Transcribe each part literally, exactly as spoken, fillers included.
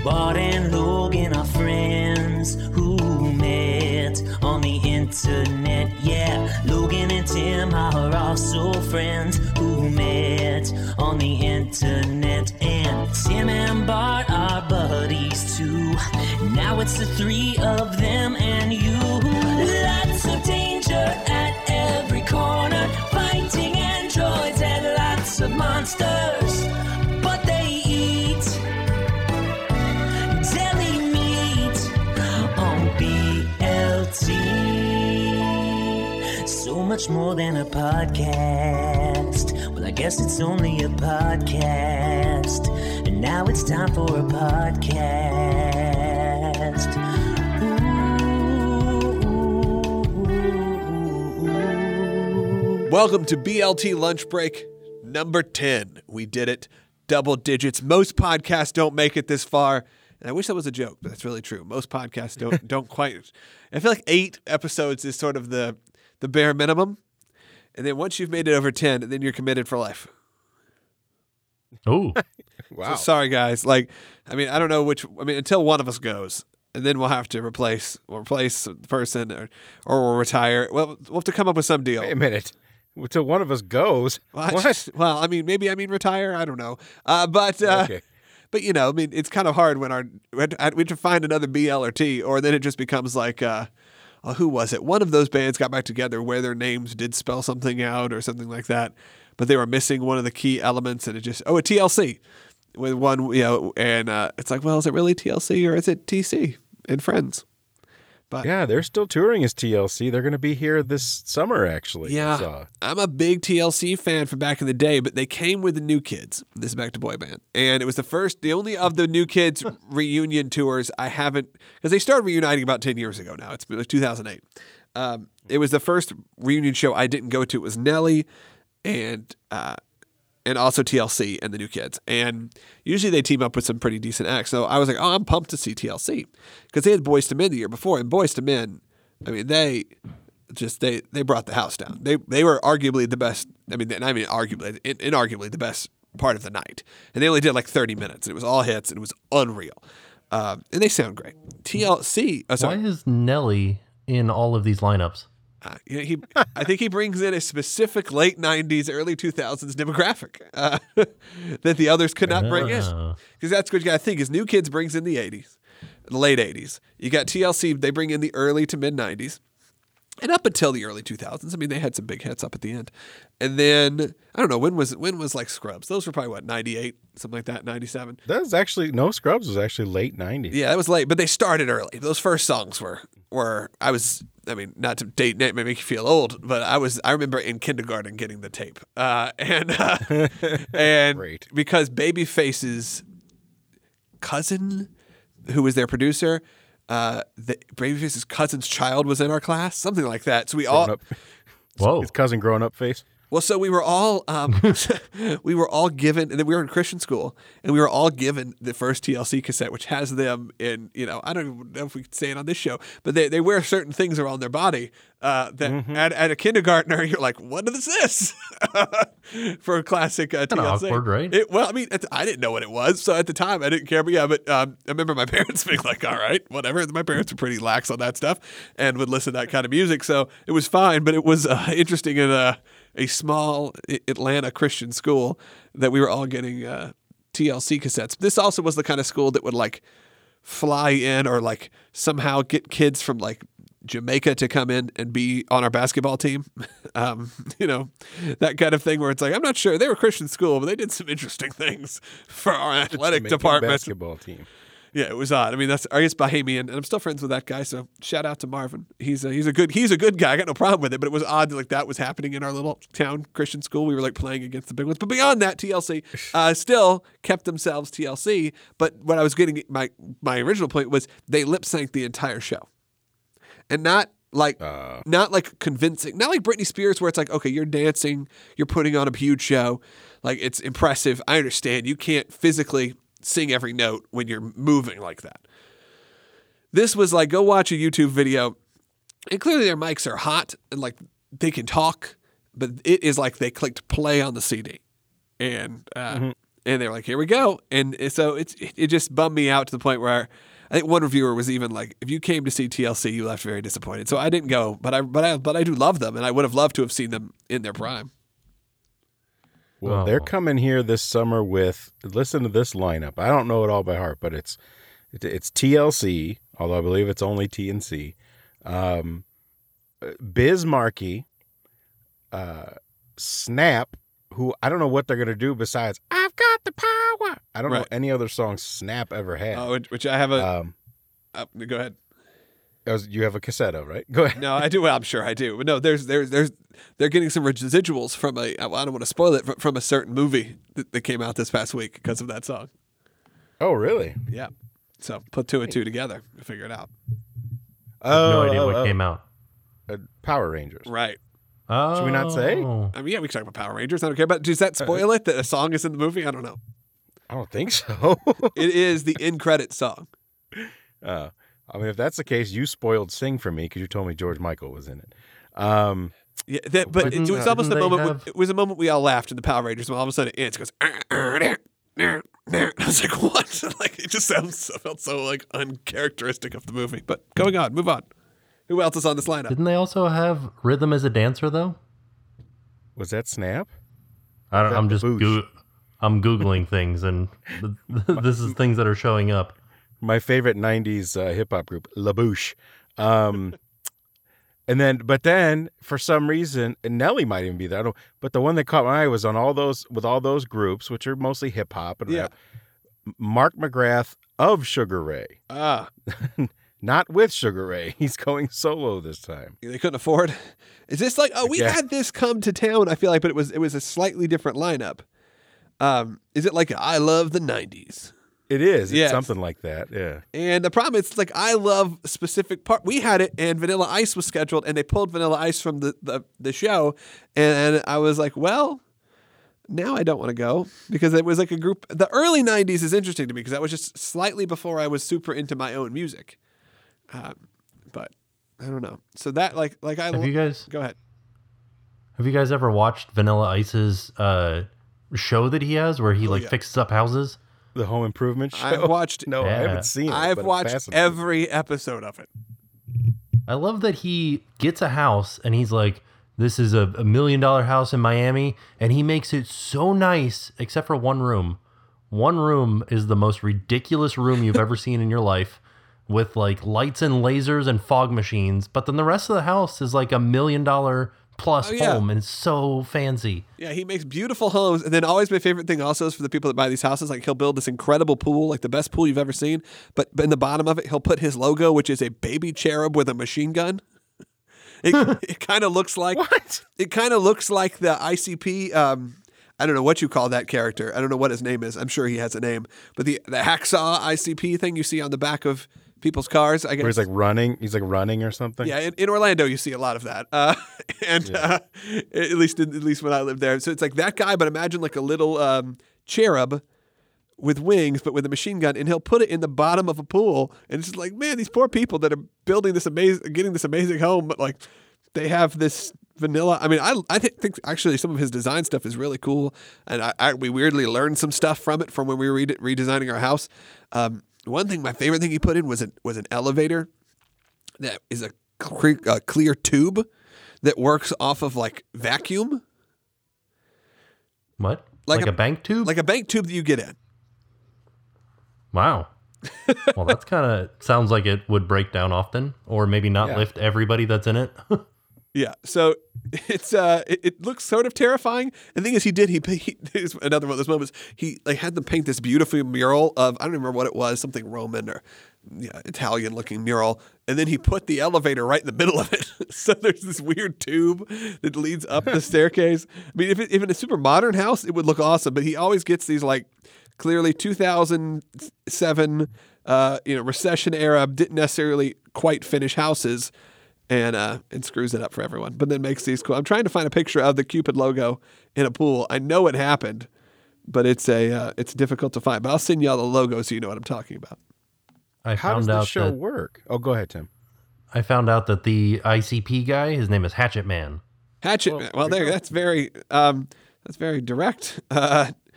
Bart and Logan are friends who met on the internet. Yeah, Logan and Tim are also friends who met on the internet. And Tim and Bart are buddies too. Now it's the three of them and you. Lots of danger at every corner, fighting androids and lots of monsters. But they eat deli meat on B L T. So much more than a podcast. Well, I guess it's only a podcast. And now it's time for a podcast. Welcome to B L T Lunch Break number ten. We did it. Double digits. Most podcasts don't make it this far. And I wish that was a joke, but that's really true. Most podcasts don't don't quite. I feel like eight episodes is sort of the the bare minimum. And then once you've made it over ten, then you're committed for life. Oh. Wow. So sorry, guys. Like, I mean, I don't know which. I mean, until one of us goes. And then we'll have to replace or replace the person or, or we'll retire. Well, we'll have to come up with some deal. Wait a minute. Until one of us goes. What? What? Well, I mean, maybe I mean retire. I don't know. Uh, but, uh, Okay. but you know, I mean, it's kind of hard when our we have, to, we have to find another B L or T, or then it just becomes like, uh, oh, who was it? One of those bands got back together where their names did spell something out or something like that, but they were missing one of the key elements, and it just oh, a T L C with one, you know, and uh, it's like, well, is it really T L C or is it T C and Friends? But Yeah, they're still touring as T L C. They're going to be here this summer, actually. yeah, I saw. I'm a big T L C fan from back in the day, but they came with the New Kids. This is back to boy band. And it was the first, the only of the New Kids reunion tours I haven't, because they started reuniting about ten years ago now. It's it was two thousand eight. Um, it was the first reunion show I didn't go to. It was Nelly and uh, and also T L C and the New Kids. And usually they team up with some pretty decent acts. So I was like, oh, I'm pumped to see T L C because they had Boyz two Men the year before. And Boyz two Men, I mean, they just they they brought the house down. They they were arguably the best. I mean, I mean, arguably, in, inarguably the best part of the night. And they only did like thirty minutes, and it was all hits, and it was unreal. Um, and they sound great. T L C. Oh, sorry. Why is Nelly in all of these lineups? Uh, you know, he, I think he brings in a specific late nineties, early two thousands demographic uh, that the others could not bring in. Oh. Because that's what you got to think is New Kids brings in the eighties, the late eighties. You got T L C, they bring in the early to mid nineties. And up until the early two thousands, I mean, they had some big hits up at the end. And then, I don't know, when was when was like Scrubs? Those were probably, what, ninety-eight, something like that, ninety-seven? That was actually, no, Scrubs was actually late nineties. Yeah, that was late, but they started early. Those first songs were, were I was, I mean, not to date Nate, may make you feel old, but I was, I remember in kindergarten getting the tape. Uh, and uh, and Great. because Babyface's cousin, who was their producer, uh, the, Babyface's cousin's child was in our class, something like that. So we all, Grown up. Whoa. His cousin growing up face. well, so we were all, um, we were all given, and then we were in Christian school, and we were all given the first T L C cassette, which has them in, you know, I don't even know if we can say it on this show, but they, they wear certain things around their body uh, that Mm-hmm. at, at a kindergartner, you're like, what is this? For a classic uh, T Kinda L C. awkward, right? It, well, I mean, at the- I didn't know what it was, so at the time I didn't care, but yeah, but um, I remember my parents being like, all right, whatever. My parents were pretty lax on that stuff and would listen to that kind of music, so it was fine, but it was uh, interesting in a, a small Atlanta Christian school that we were all getting uh, T L C cassettes. This also was the kind of school that would like fly in or like somehow get kids from like Jamaica to come in and be on our basketball team. Um, you know, that kind of thing where it's like, I'm not sure. They were Christian school, but they did some interesting things for our athletic Jamaican department. basketball team. Yeah, it was odd. I mean, that's I guess Bahamian, and I'm still friends with that guy. So shout out to Marvin. He's a, he's a good he's a good guy. I got no problem with it. But it was odd that like that was happening in our little town Christian school. We were like playing against the big ones. But beyond that, T L C uh, still kept themselves T L C. But what I was getting my my original point was they lip synced the entire show, and not like Uh. not like convincing, not like Britney Spears where it's like, okay, you're dancing, you're putting on a huge show, like it's impressive. I understand you can't physically sing every note when you're moving like that. This was like, go watch a YouTube video, and clearly their mics are hot and like they can talk, but it is like they clicked play on the C D, and uh, Mm-hmm. And they were like, here we go. And so it's it just bummed me out to the point where I think one reviewer was even like, if you came to see T L C, you left very disappointed. So I didn't go, but I but I but I do love them, and I would have loved to have seen them in their prime. Well, Oh. they're coming here this summer with, listen to this lineup. I don't know it all by heart, but it's it's, it's T L C, although I believe it's only T and C. Um, Biz Markie, uh, Snap, who I don't know what they're going to do besides I've got the power. I don't know Right. any other song Snap ever had. Oh, which I have a. um, uh, go ahead. that was- you have a cassette of, right? Go ahead. No, I do. Well, I'm sure I do. But no, there's there's there's they're getting some residuals from a. I don't want to spoil it from, from a certain movie that, that came out this past week because of that song. Oh, really? Yeah. So put two and two together to figure it out. I have no Oh, idea oh, what oh. came out. Uh, Power Rangers. Right. Oh. Should we not say? I mean, yeah, we can talk about Power Rangers. I don't care. But does that spoil it that a song is in the movie? I don't know. I don't think so. It is the in credit song. uh, I mean, if that's the case, you spoiled Sing for me because you told me George Michael was in it. Um, Yeah, that, but it, Didn't- was almost a didn't they moment. have- It was a moment we all laughed in the Power Rangers. And all of a sudden, it ends. It goes. I was like, what? Like it just sounds felt so like uncharacteristic of the movie. But going on, move on. Who else is on this lineup? Didn't they also have Rhythm as a Dancer though? was that Snap? I don't, That I'm just Labouche. goo- I'm googling things, and th- this is things that are showing up. My favorite nineties uh, hip hop group, La Bouche. Um, and then, but then for some reason, and Nelly might even be there. I don't. But the one that caught my eye was on all those with all those groups, which are mostly hip hop and Yeah. rap. Mark McGrath of Sugar Ray, Ah, not with Sugar Ray. He's going solo this time. they couldn't afford. Is this like? Oh, we Yeah. had this come to town. I feel like, but it was it was a slightly different lineup. Um, is it like I love the nineties? It is. It's Yes. something like that. Yeah. And the problem is, like, I love specific part. We had it, and Vanilla Ice was scheduled, and they pulled Vanilla Ice from the, the, the show. And I was like, well, now I don't want to go because it was like a group. The early nineties is interesting to me because that was just slightly before I was super into my own music. Um, but I don't know. So that, like, like I Have you guys go ahead. have you guys ever watched Vanilla Ice's uh, show that he has where he like yeah. fixes up houses? The Home Improvement Show. I've watched. No, I Yeah. haven't seen it. I've but it watched fascinates me. every episode of it. I love that he gets a house and he's like, this is a, a million dollar house in Miami, and he makes it so nice, except for one room. One room is the most ridiculous room you've ever seen in your life, with like lights and lasers and fog machines. But then the rest of the house is like a million dollar plus Oh, yeah. home, and it's so fancy. Yeah, he makes beautiful homes. And then always my favorite thing also is for the people that buy these houses, like he'll build this incredible pool, like the best pool you've ever seen. But in the bottom of it, he'll put his logo, which is a baby cherub with a machine gun. It, it kind of looks like What? it kind of looks like the I C P. Um, I don't know what you call that character. I don't know what his name is. I'm sure he has a name. But the the hacksaw I C P thing you see on the back of people's cars, I guess. Where he's like running. He's like running or something. Yeah, in, in Orlando you see a lot of that, uh, and uh, at least at least when I lived there. So it's like that guy, but imagine like a little um, cherub with wings, but with a machine gun, and he'll put it in the bottom of a pool, and it's just like, man, these poor people that are building this amazing, getting this amazing home, but like they have this vanilla. I mean, I I th- think actually some of his design stuff is really cool, and I, I we weirdly learned some stuff from it from when we were re- redesigning our house. Um, one thing, my favorite thing he put in was an was an elevator that is a, cre- a clear tube that works off of like vacuum, What? Like Like, a- a, bank tube? like a bank tube that you get in. Wow. Well, that's kind of sounds like it would break down often, or maybe not Yeah. lift everybody that's in it. Yeah, so it's uh, it, it looks sort of terrifying. And the thing is, he did he, he here's another one of those moments. He like had them paint this beautiful mural of I don't remember what it was, something Roman or yeah, Italian looking mural, and then he put the elevator right in the middle of it. So there's this weird tube that leads up the staircase. I mean, if it, if in a super modern house, it would look awesome, but he always gets these like clearly two thousand seven, uh, you know, recession era, didn't necessarily quite finish houses. And uh, and screws it up for everyone, but then makes these cool. I'm trying to find a picture of the Cupid logo in a pool. I know it happened, but it's a uh, it's difficult to find. But I'll send you all the logo so you know what I'm talking about. I How found does the out show that work? Oh, go ahead, Tim. I found out that the I C P guy, his name is Hatchet Man. Hatchet. Well, Man. Well, there you there. go. That's very um, that's very direct. Uh,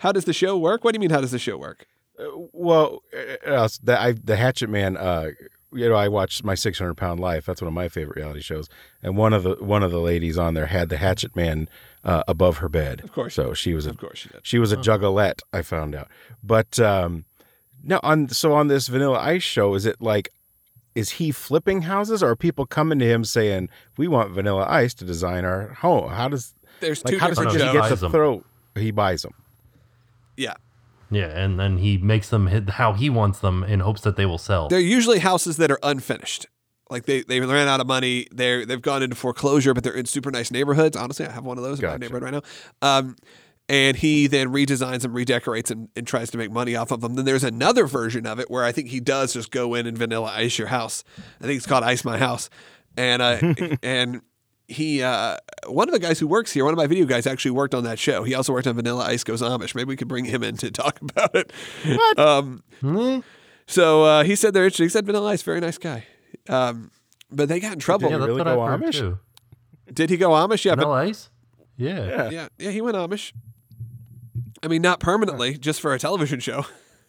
How does the show work? What do you mean? How does the show work? Uh, well, uh, the, I, the Hatchet Man. Uh, you know, I watched My six hundred Pound Life. That's one of my favorite reality shows. And one of the one of the ladies on there had the Hatchet Man uh, above her bed. Of course, so she was. A, of course, she did. She was a juggalette. I found out. But um, now on so on this Vanilla Ice show, is it like? Is he flipping houses, or are people coming to him saying, "We want Vanilla Ice to design our home"? How does There's like two how does he different just shows. get to Buys 'em. throw? He buys them. Yeah. Yeah, and then he makes them hit how he wants them in hopes that they will sell. They're usually houses that are unfinished. Like they, they ran out of money. They're they've gone into foreclosure, but they're in super nice neighborhoods. Honestly, I have one of those in my Gotcha. neighborhood right now. Um, and he then redesigns them, redecorates, and, and tries to make money off of them. Then there's another version of it where I think he does just go in and vanilla ice your house. I think it's called Ice My House, and uh, and he uh, one of the guys who works here, one of my video guys, actually worked on that show. He also worked on Vanilla Ice Goes Amish. Maybe we could bring him in to talk about it. What? Um, Hmm? so uh, he said they're interesting. He said Vanilla Ice, very nice guy. Um, but they got in trouble. yeah, he that's really what go I've heard Amish? too. Did he go Amish? Yeah, Vanilla Ice? Yeah. Yeah. but yeah, yeah, he went Amish. I mean, not permanently, just for a television show.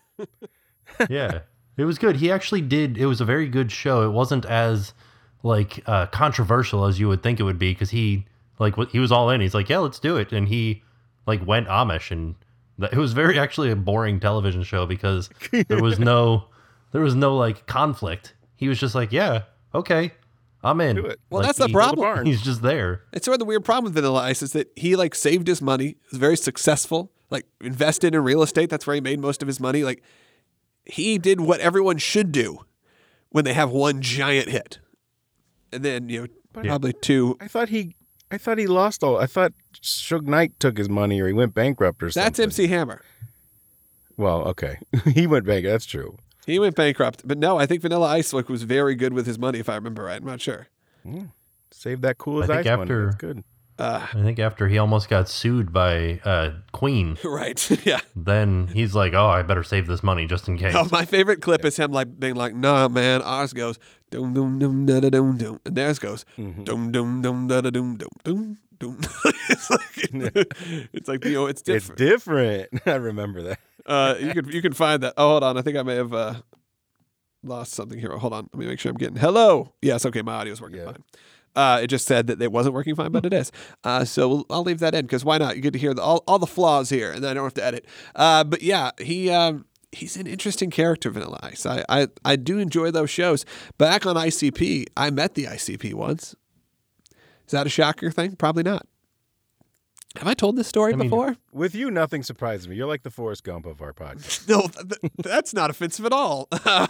Yeah. It was good. He actually did. It was a very good show. It wasn't as like uh, controversial as you would think it would be because he like what he was all in. He's like, yeah, let's do it, and he like went Amish, and th- it was very actually a boring television show because there was no there was no like conflict. He was just like, yeah, okay, I'm in. Do it. Well, Like, that's the he- problem. He's just there. It's sort of the weird problem with Vanilla Ice is that he like saved his money, was very successful, like invested in real estate. That's where he made most of his money. Like he did what everyone should do when they have one giant hit, and then you know probably two. I thought he, I thought he lost all. I thought Suge Knight took his money, or he went bankrupt, or something. That's M C Hammer. Well, okay, he went bankrupt. That's true. He went bankrupt, but no, I think Vanilla Ice like was very good with his money, if I remember right. I'm not sure. Save that cool as I ice think money. after- That's good. Uh, I think after he almost got sued by uh, Queen, right? Yeah. then he's like, oh, I better save this money just in case. Oh, my favorite clip is him like being like, "Nah, man." Ours goes dum dum dum da da dum dum, and theirs goes Mm-hmm. dum dum dum da da dum dum dum dum. It's like it's like you know, it's It's different. different. I remember that. Uh, you could you can find that. Oh, hold on. I think I may have uh, lost something here. Hold on. Let me make sure I'm getting. Hello. Yes. Okay. My audio's working Yeah. fine. Uh, it just said that it wasn't working fine, but it is. Uh, so we'll, I'll leave that in because why not? You get to hear the, all all the flaws here, and then I don't have to edit. Uh, but yeah, he. Um, He's an interesting character, Vanilla Ice. I, I, I do enjoy those shows. Back on I C P, I met the I C P once. Is that a shocker thing? Probably not. Have I told this story I mean- before? With you, nothing surprises me. You're like the Forrest Gump of our podcast. No, th- th- that's not offensive at all.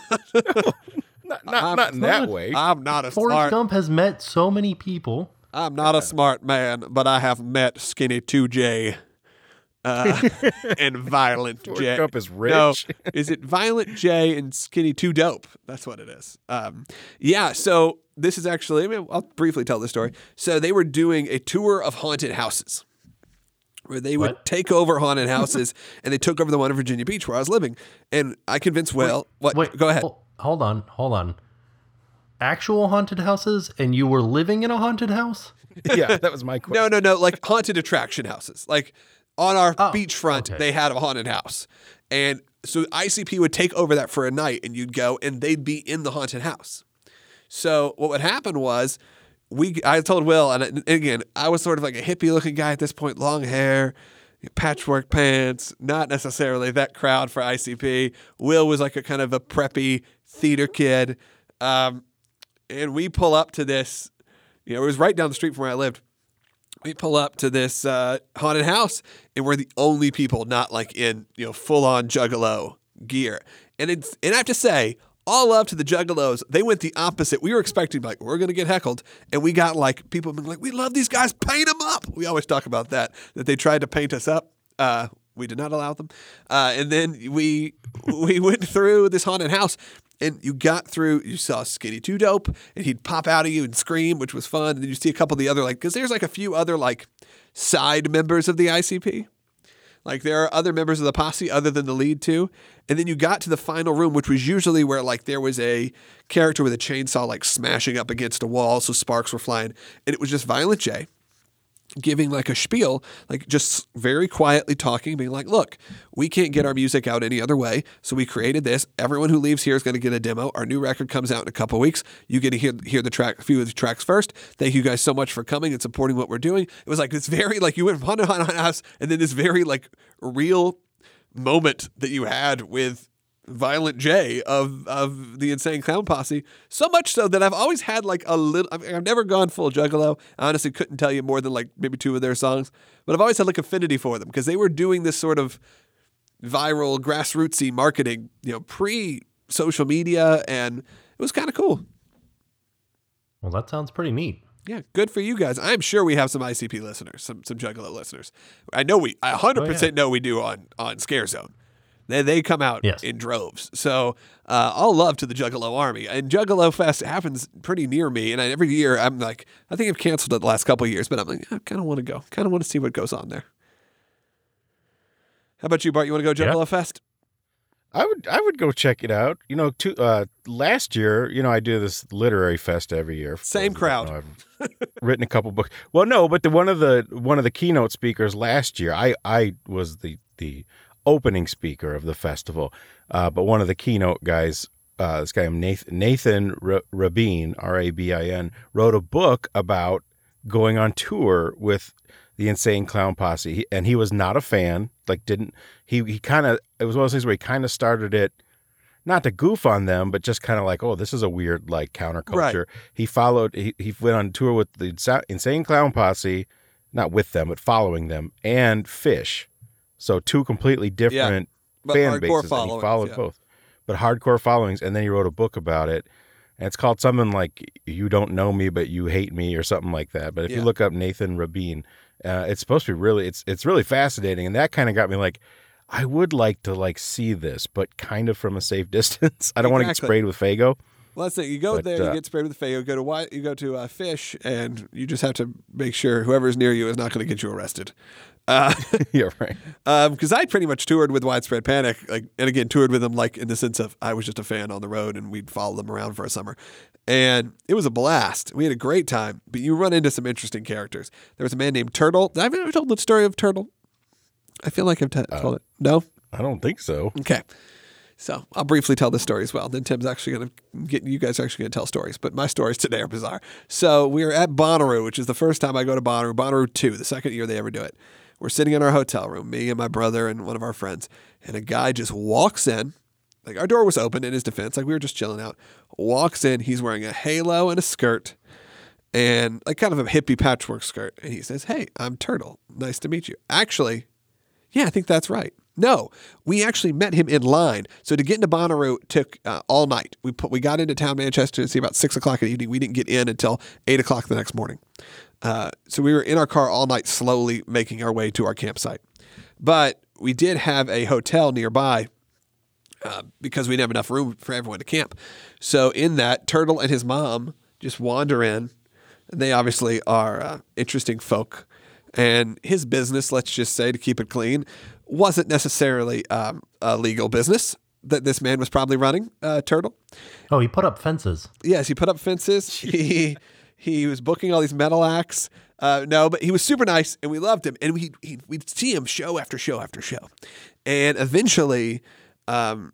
Not, not, I'm not in that not- way. I'm not a Forrest smart. Gump has met so many people. I'm not a smart man, but I have met Skinny two J uh, and Violent Forrest J. Gump is rich. No, is it Violent J and Skinny two Dope? That's what it is. Um, yeah. So this is actually. I mean, I'll briefly tell the story. So they were doing a tour of haunted houses, where they would What? take over haunted houses, and they took over the one in Virginia Beach where I was living. And I convinced Will. What? Wait, Go ahead. hol- Hold on, hold on. Actual haunted houses, and you were living in a haunted house? Yeah, that was my question. No, no, no. Like haunted attraction houses. Like on our Oh, beachfront, okay. they had a haunted house. And so I C P would take over that for a night and you'd go and they'd be in the haunted house. So what would happen was we, I told Will, and, and again, I was sort of like a hippie looking guy at this point, long hair, patchwork pants, not necessarily that crowd for I C P. Will was like a kind of a preppy theater kid. Um, and we pull up to this, you know, it was right down the street from where I lived. We pull up to this uh, haunted house, and we're the only people not like in, you know, full on Juggalo gear. And it's, and I have to say, all love to the Juggalos. They went the opposite. We were expecting like we're gonna get heckled, and we got like people being like, "We love these guys. Paint them up." We always talk about that that they tried to paint us up. Uh, we did not allow them. Uh, and then we we went through this haunted house. And you got through, you saw Skinny two Dope, and he'd pop out of you and scream, which was fun. And then you see a couple of the other, like, because there's like a few other, like, side members of the I C P. Like, there are other members of the posse other than the lead two. And then you got to the final room, which was usually where, like, there was a character with a chainsaw, like, smashing up against a wall, so sparks were flying. And it was just Violent J giving like a spiel, like just very quietly talking, being like, look, we can't get our music out any other way. So we created this. Everyone who leaves here is going to get a demo. Our new record comes out in a couple of weeks. You get to hear, hear the track, a few of the tracks first. Thank you guys so much for coming and supporting what we're doing. It was like this very, like you went on and on and on, and then this very like real moment that you had with Violent J of of the Insane Clown Posse, so much so that I've always had like a little, I've, I've never gone full Juggalo. I honestly couldn't tell you more than like maybe two of their songs, but I've always had like affinity for them because they were doing this sort of viral grassrootsy marketing, you know, pre social media, and it was kind of cool. Well, that sounds pretty neat. Yeah, good for you guys. I'm sure we have some I C P listeners, some some Juggalo listeners. I know we, I one hundred percent oh, yeah. know we do on on Scare Zone. They they come out yes. in droves. So uh, all love to the Juggalo Army. And Juggalo Fest happens pretty near me. And I, every year I'm like, I think I've canceled it the last couple of years, but I'm like, I kind of want to go. Kind of want to see what goes on there. How about you, Bart? You want to go Juggalo yeah. Fest? I would I would go check it out. You know, to, uh, last year, you know, I do this literary fest every year. Same crowd. You know, I've written a couple books. Well, no, but the one of the one of the keynote speakers last year, I I was the the opening speaker of the festival. Uh, but one of the keynote guys, uh, this guy Nathan Nathan Rabin, R A B I N, wrote a book about going on tour with the Insane Clown Posse, he, and he was not a fan. Like, didn't he? He kind of it was one of those things where he kind of started it, not to goof on them, but just kind of like, oh, this is a weird like counterculture. Right. He followed. He he went on tour with the Insane Clown Posse, not with them, but following them, and Fish. So two completely different yeah, fan bases, and he followed yeah. both. But hardcore followings, and then he wrote a book about it, and it's called something like "You Don't Know Me, But You Hate Me" or something like that. But if yeah. you look up Nathan Rabin, uh, it's supposed to be really, it's it's really fascinating, and that kind of got me like, I would like to like see this, but kind of from a safe distance. I don't exactly. want to get sprayed with Faygo. Well, that's it. You go but, there, uh, you get sprayed with Faygo. Go to White, you go to uh, Fish, and you just have to make sure whoever's near you is not going to get you arrested. Uh, yeah, right. Because um, I pretty much toured with Widespread Panic, like, and again toured with them like in the sense of I was just a fan on the road, and we'd follow them around for a summer, and it was a blast. We had a great time, but you run into some interesting characters. There was a man named Turtle. Have I ever told the story of Turtle? I feel like I've t- uh, told it. No, I don't think so. Okay. So I'll briefly tell this story as well. Then Tim's actually going to get, you guys are actually going to tell stories, but my stories today are bizarre. So we were at Bonnaroo, which is the first time I go to Bonnaroo, Bonnaroo two, the second year they ever do it. We're sitting in our hotel room, me and my brother and one of our friends, and a guy just walks in. Like, our door was open in his defense, like we were just chilling out. Walks in, he's wearing a halo and a skirt and like kind of a hippie patchwork skirt. And he says, "Hey, I'm Turtle. Nice to meet you." Actually, yeah, I think that's right. No, we actually met him in line. So to get into Bonnaroo took uh, all night. We put we got into town Manchester to see about six o'clock in the evening. We didn't get in until eight o'clock the next morning. Uh, so we were in our car all night, slowly making our way to our campsite. But we did have a hotel nearby uh, because we didn't have enough room for everyone to camp. So in that, Turtle and his mom just wander in. And they obviously are uh, interesting folk. And his business, let's just say to keep it clean, wasn't necessarily um, a legal business that this man was probably running, uh, Turtle. Oh, he put up fences. Yes, he put up fences. He he was booking all these metal acts. Uh, no, but he was super nice, and we loved him. And we he, we'd see him show after show after show. And eventually, um,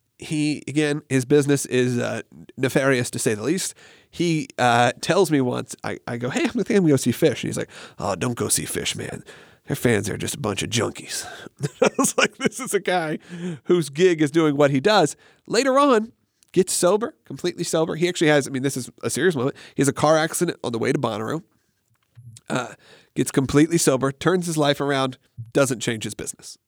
he, again, his business is uh, nefarious to say the least. He uh, tells me once, I, I go, "Hey, I'm going to go see Fish." And he's like, "Oh, don't go see Fish, man. Their fans are just a bunch of junkies." I was like, this is a guy whose gig is doing what he does. Later on, gets sober, completely sober. He actually has, I mean, this is a serious moment. He has a car accident on the way to Bonnaroo, uh, gets completely sober, turns his life around, doesn't change his business.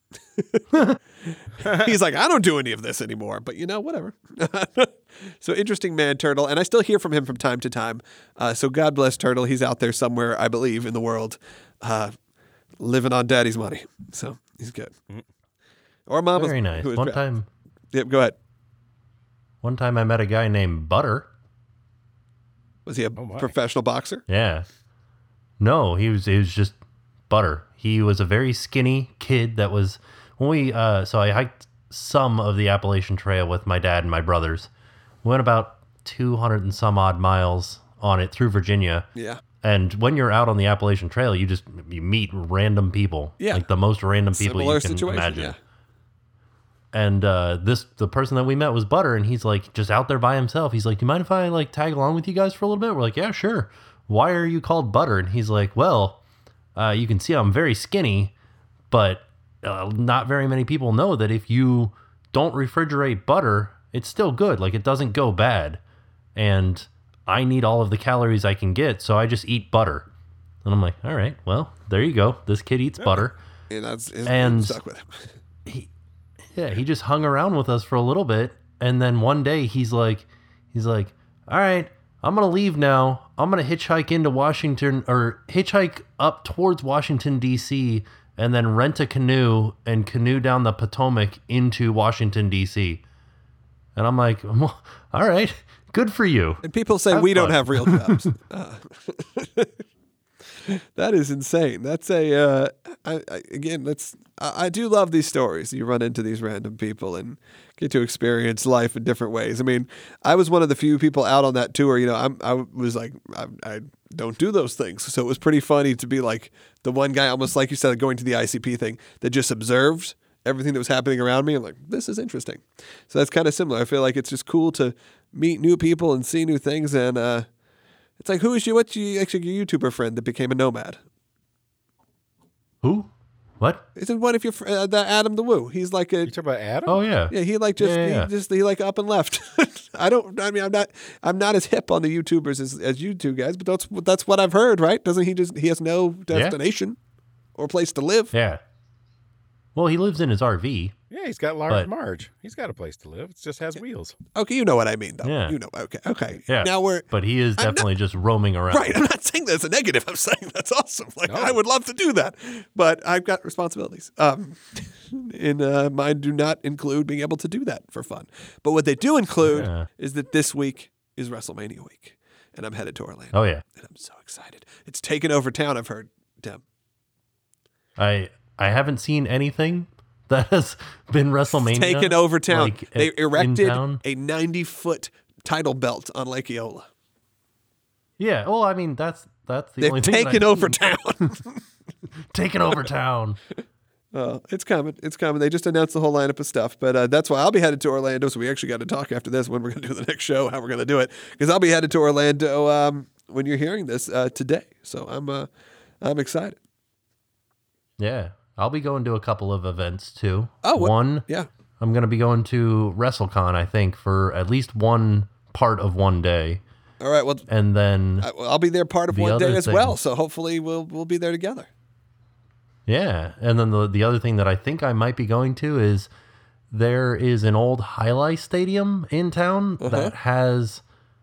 He's like, "I don't do any of this anymore," but you know, whatever. So interesting man, Turtle. And I still hear from him from time to time. Uh, so God bless Turtle. He's out there somewhere, I believe, in the world, uh, living on daddy's money. So he's good. Or mama's. Very nice. One time. Yep, go ahead. One time I met a guy named Butter. Was he a oh professional boxer? Yeah. No, he was, he was just Butter. He was a very skinny kid that was, when we, uh, so I hiked some of the Appalachian Trail with my dad and my brothers. We went about two hundred and some odd miles on it through Virginia. Yeah. And when you're out on the Appalachian Trail, you just you meet random people. Yeah. Like the most random people Similar you can situation, imagine. yeah. And uh, this the person that we met was Butter, and he's like just out there by himself. He's like, "Do you mind if I like tag along with you guys for a little bit?" We're like, "Yeah, sure." "Why are you called Butter?" And he's like, "Well, uh, you can see I'm very skinny, but uh, not very many people know that if you don't refrigerate butter, it's still good. Like it doesn't go bad. And I need all of the calories I can get, so I just eat butter." And I'm like, "All right, well, there you go. This kid eats butter." And that's and, And- stuck with him. Yeah, he just hung around with us for a little bit, and then one day he's like, he's like, "All right, I'm gonna leave now. I'm gonna hitchhike into Washington, or hitchhike up towards Washington D C, and then rent a canoe and canoe down the Potomac into Washington D C" And I'm like, "Well, all right, good for you." And people say Have we don't fun. have real jobs. Uh, that is insane. That's a uh, I, I, again. That's I, I do love these stories. You run into these random people and get to experience life in different ways. I mean, I was one of the few people out on that tour. You know, I'm I was like I, I don't do those things, so it was pretty funny to be like the one guy, almost like you said, going to the I C P thing that just observed everything that was happening around me. I'm like, this is interesting. So that's kind of similar. I feel like it's just cool to meet new people and see new things. And uh, it's like, who is you? What's you, actually your YouTuber friend that became a nomad? Who? What? Isn't one of your fr- uh, the Adam the Woo? He's like a You talking about Adam? Oh yeah. yeah. He like just Yeah, yeah, yeah. he just he like up and left. I don't. I mean, I'm not. I'm not as hip on the YouTubers as, as you two guys, but that's that's what I've heard. Right? Doesn't he just he has no destination or place to live? Yeah. Well, he lives in his R V. Yeah, he's got large But- Marge. He's got a place to live. It just has wheels. Okay, you know what I mean, though. Yeah. You know. Okay. Okay. Yeah. Now we're But he is I'm not- definitely just roaming around. right. I'm not saying that's a negative. I'm saying that's awesome. Like No. I would love to do that, but I've got responsibilities. Um, and uh, mine do not include being able to do that for fun. But what they do include Yeah. is that this week is WrestleMania week, and I'm headed to Orlando. Oh yeah. And I'm so excited. It's taken over town. I've heard. Tim. I I haven't seen anything that has been WrestleMania Taken over town. like, They in erected town. a ninety foot title belt on Lake Eola. Yeah. Well, I mean that's that's the They've only thing that taken I've over seen. town. taken over town. Uh, it's coming. It's coming. They just announced the whole lineup of stuff, but uh, that's why I'll be headed to Orlando. So we actually got to talk after this when we're going to do the next show, how we're going to do it, because I'll be headed to Orlando um, when you're hearing this uh, today. So I'm uh, I'm excited. Yeah. I'll be going to a couple of events too. Oh, what- one. Yeah. I'm going to be going to WrestleCon, I think, for at least one part of one day, All right. Well, and then I- I'll be there part of The one other day as thing- well. So hopefully we'll we'll be there together. yeah, and then the the other thing that I think I might be going to is there is an old highlight stadium in town Uh-huh. that has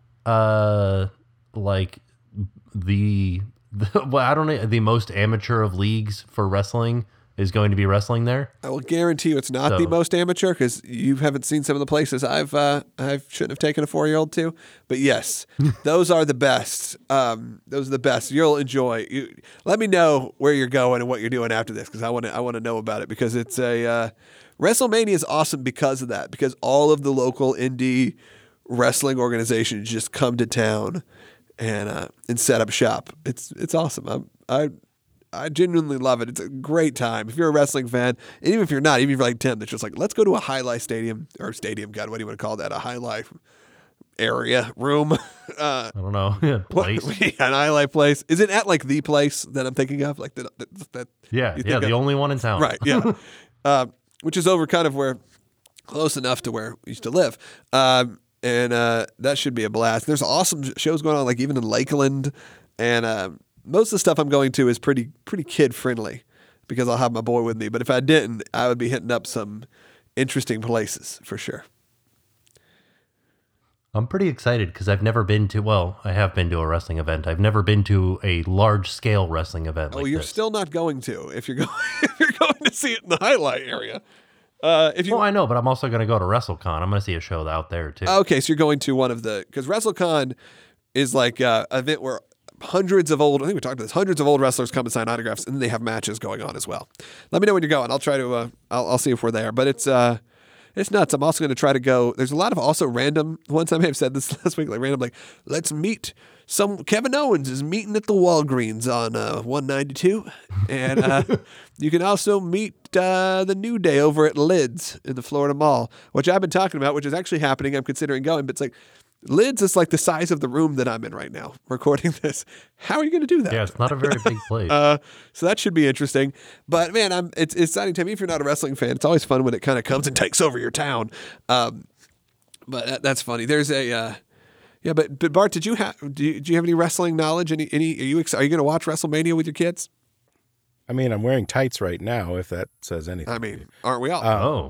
uh like the, the well I don't know the most amateur of leagues for wrestling is going to be wrestling there. I will guarantee you it's not the So- most amateur because you haven't seen some of the places I've uh, I shouldn't have taken a four year old to. But yes, those are the best. Um, those are the best. You'll enjoy. You, let me know where you're going and what you're doing after this because I want to I want to know about it because it's a uh, WrestleMania is awesome because of that because all of the local indie wrestling organizations just come to town and uh, and set up shop. It's it's awesome. I'm, I. I genuinely love it. It's a great time. If you're a wrestling fan, and even if you're not, even if you're like Tim, that's just like, let's go to a High Life stadium or stadium. God, what do you want to call that? A High Life area, room, uh, I don't know. Yeah, what- place. an High Life place. Is it at like the place that I'm thinking of? Like that? that, that Yeah, you yeah, think the of? only one in town. Right. Yeah. uh, which is over kind of where, close enough to where we used to live. Um, and uh, that should be a blast. There's awesome shows going on, like even in Lakeland, and um, most of the stuff I'm going to is pretty pretty kid friendly because I'll have my boy with me. But if I didn't, I would be hitting up some interesting places for sure. I'm pretty excited because I've never been to, well, I have been to a wrestling event. I've never been to a large scale wrestling event. Oh, like you're this. still not going to if you're going if you're going to see it in the highlight area. Uh, if you Well, I know, but I'm also going to go to WrestleCon. I'm going to see a show out there too. okay, so you're going to one of the because WrestleCon is like uh, an event where hundreds of old I think we talked about this hundreds of old wrestlers come and sign autographs and then they have matches going on as well. Let me know when you're going. I'll try to uh, I'll, I'll see if we're there. But it's uh, it's nuts. I'm also going to try to go. There's a lot of also random ones. I may have said this last week, like random, like let's meet some Kevin Owens is meeting at the Walgreens on uh, one ninety-two, and uh, you can also meet uh, the New Day over at Lids in the Florida Mall, which I've been talking about, which is actually happening. I'm considering going, but it's like Lids is like the size of the room that I'm in right now recording this. How are you going to do that? Yeah, it's not a very big place. Uh, so that should be interesting. But man, I'm it's, it's exciting to me. If you're not a wrestling fan, it's always fun when it kind of comes and takes over your town. Um, but that, that's funny. There's a uh, yeah, but but Bart, did you have do you, do you have any wrestling knowledge? Any any are you ex- are you going to watch WrestleMania with your kids? I mean, I'm wearing tights right now. If that says anything. I mean, aren't we all? Uh, oh.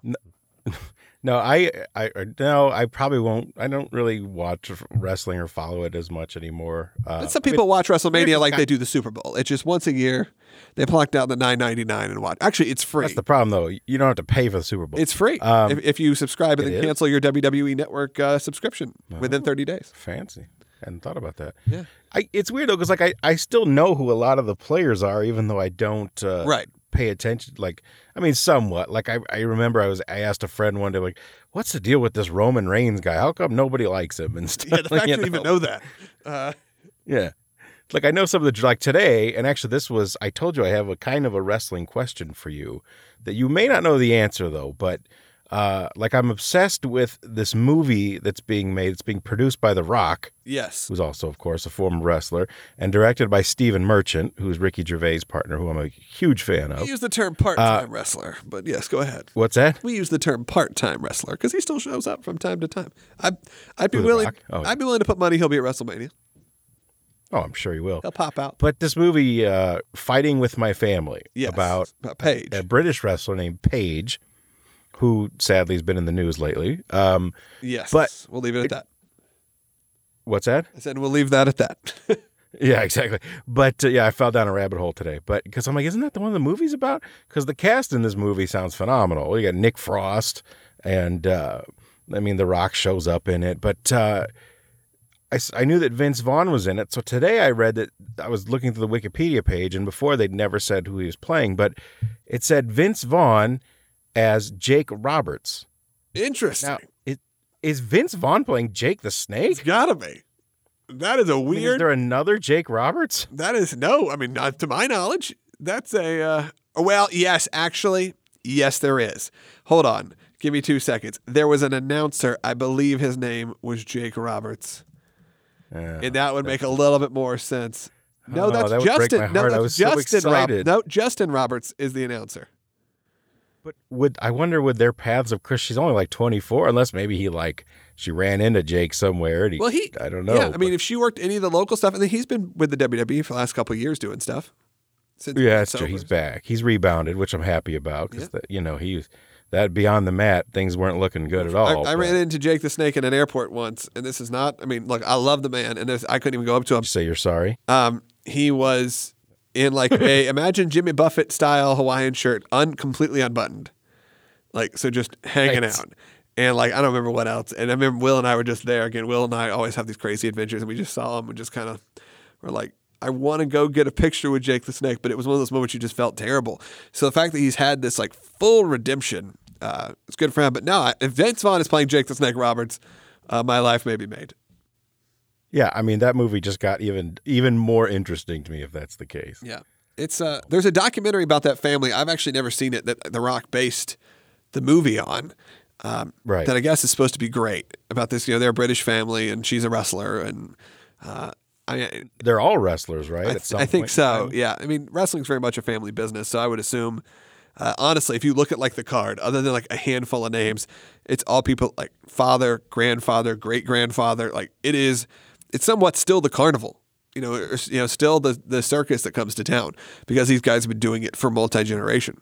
No, I, I, no, I probably won't. I don't really watch wrestling or follow it as much anymore. Uh, But some people watch WrestleMania here's like the they guy- do the Super Bowl. It's just once a year. They pluck down the nine ninety-nine and watch. Actually, it's free. That's the problem, though. You don't have to pay for the Super Bowl. It's free Um, if, if you subscribe and it then is? cancel your W W E Network uh, subscription within thirty days. Fancy. Hadn't thought about that. Yeah. I, it's weird though, because like I, I still know who a lot of the players are, even though I don't uh, Right. pay attention. Like, I mean, somewhat. Like I, I remember I was I asked a friend one day, like, what's the deal with this Roman Reigns guy? How come nobody likes him and stuff? Yeah, the fact you you even know that. Uh, Yeah. Like I know some of the like today, and actually this was I told you I have a kind of a wrestling question for you that you may not know the answer though, but uh like I'm obsessed with this movie that's being made. It's being produced by The Rock, yes. who's also of course a former wrestler, and directed by Stephen Merchant, who's Ricky Gervais' partner, who I'm a huge fan We of. use the term part-time wrestler, but yes, go ahead. What's that? We use the term part-time wrestler because he still shows up from time to time. I'd, I'd be Who, The willing. Rock? Oh, yeah. I'd be willing to put money he'll be at WrestleMania. Oh, I'm sure you will. He'll pop out. But this movie, uh, Fighting with My Family, Yes, about about Paige. a British wrestler named Paige, who sadly has been in the news lately. Um, Yes, but- we'll leave it at that. what's that? I said we'll leave that at that. Yeah, exactly. But uh, yeah, I fell down a rabbit hole today. But because I'm like, isn't that the one the movie's about? Because the cast in this movie sounds phenomenal. You got Nick Frost, and uh, I mean, The Rock shows up in it. But uh, I, s- I knew that Vince Vaughn was in it. So today I read that I was looking through the Wikipedia page, and before they'd never said who he was playing, but it said Vince Vaughn as Jake Roberts. Interesting. Now, is, is Vince Vaughn playing Jake the It's Snake? gotta be. That is a I mean, weird. is there another Jake Roberts? That is no. I mean, not to my knowledge. That's a. Uh, well, yes, actually, yes, there is. Hold on, give me two seconds. There was an announcer. I believe his name was Jake Roberts, Yeah. and that would make a little bit more sense. No, Oh, that's that would break Justin. my No, heart. I that's was so Justin Roberts. excited. No, Justin Roberts is the announcer. But would I wonder would their paths of Chris? She's only like twenty-four, unless maybe he like she ran into Jake somewhere. And he, Well, he. I don't know. Yeah, I mean, but- if she worked any of the local stuff, I think he's been with the W W E for the last couple of years doing stuff. Since yeah, that's it's true. over. He's back. He's rebounded, which I'm happy about because you know he's that beyond the mat. Things weren't looking good at all. I, I but- ran into Jake the Snake in an airport once, and this is not. I mean, look, I love the man, and this, I couldn't even go up to him. Say you're sorry. Um, he was in like a imagine Jimmy Buffett style Hawaiian shirt, un completely unbuttoned, like so just hanging Right. out. And like I don't remember what else. And I remember Will and I were just there again. Will and I always have these crazy adventures, and we just saw him and just kind of were like, I want to go get a picture with Jake the Snake, but it was one of those moments you just felt terrible. So the fact that he's had this like full redemption, uh, it's good for him. But no, if Vince Vaughn is playing Jake the Snake Roberts, uh, my life may be made. Yeah, I mean that movie just got even even more interesting to me if that's the case. Yeah. It's uh there's a documentary about that family. I've actually never seen it that The Rock based the movie on. Um, Right. That I guess is supposed to be great about this, you know, they're a British family and she's a wrestler and uh I They're all wrestlers, right? I, At th- some I think point in so. time? Yeah. I mean, wrestling's very much a family business, so I would assume uh, honestly, if you look at like the card, other than like a handful of names, it's all people like father, grandfather, great grandfather. Like it is, it's somewhat still the carnival. You know, or, you know, still the the circus that comes to town because these guys have been doing it for multi generation.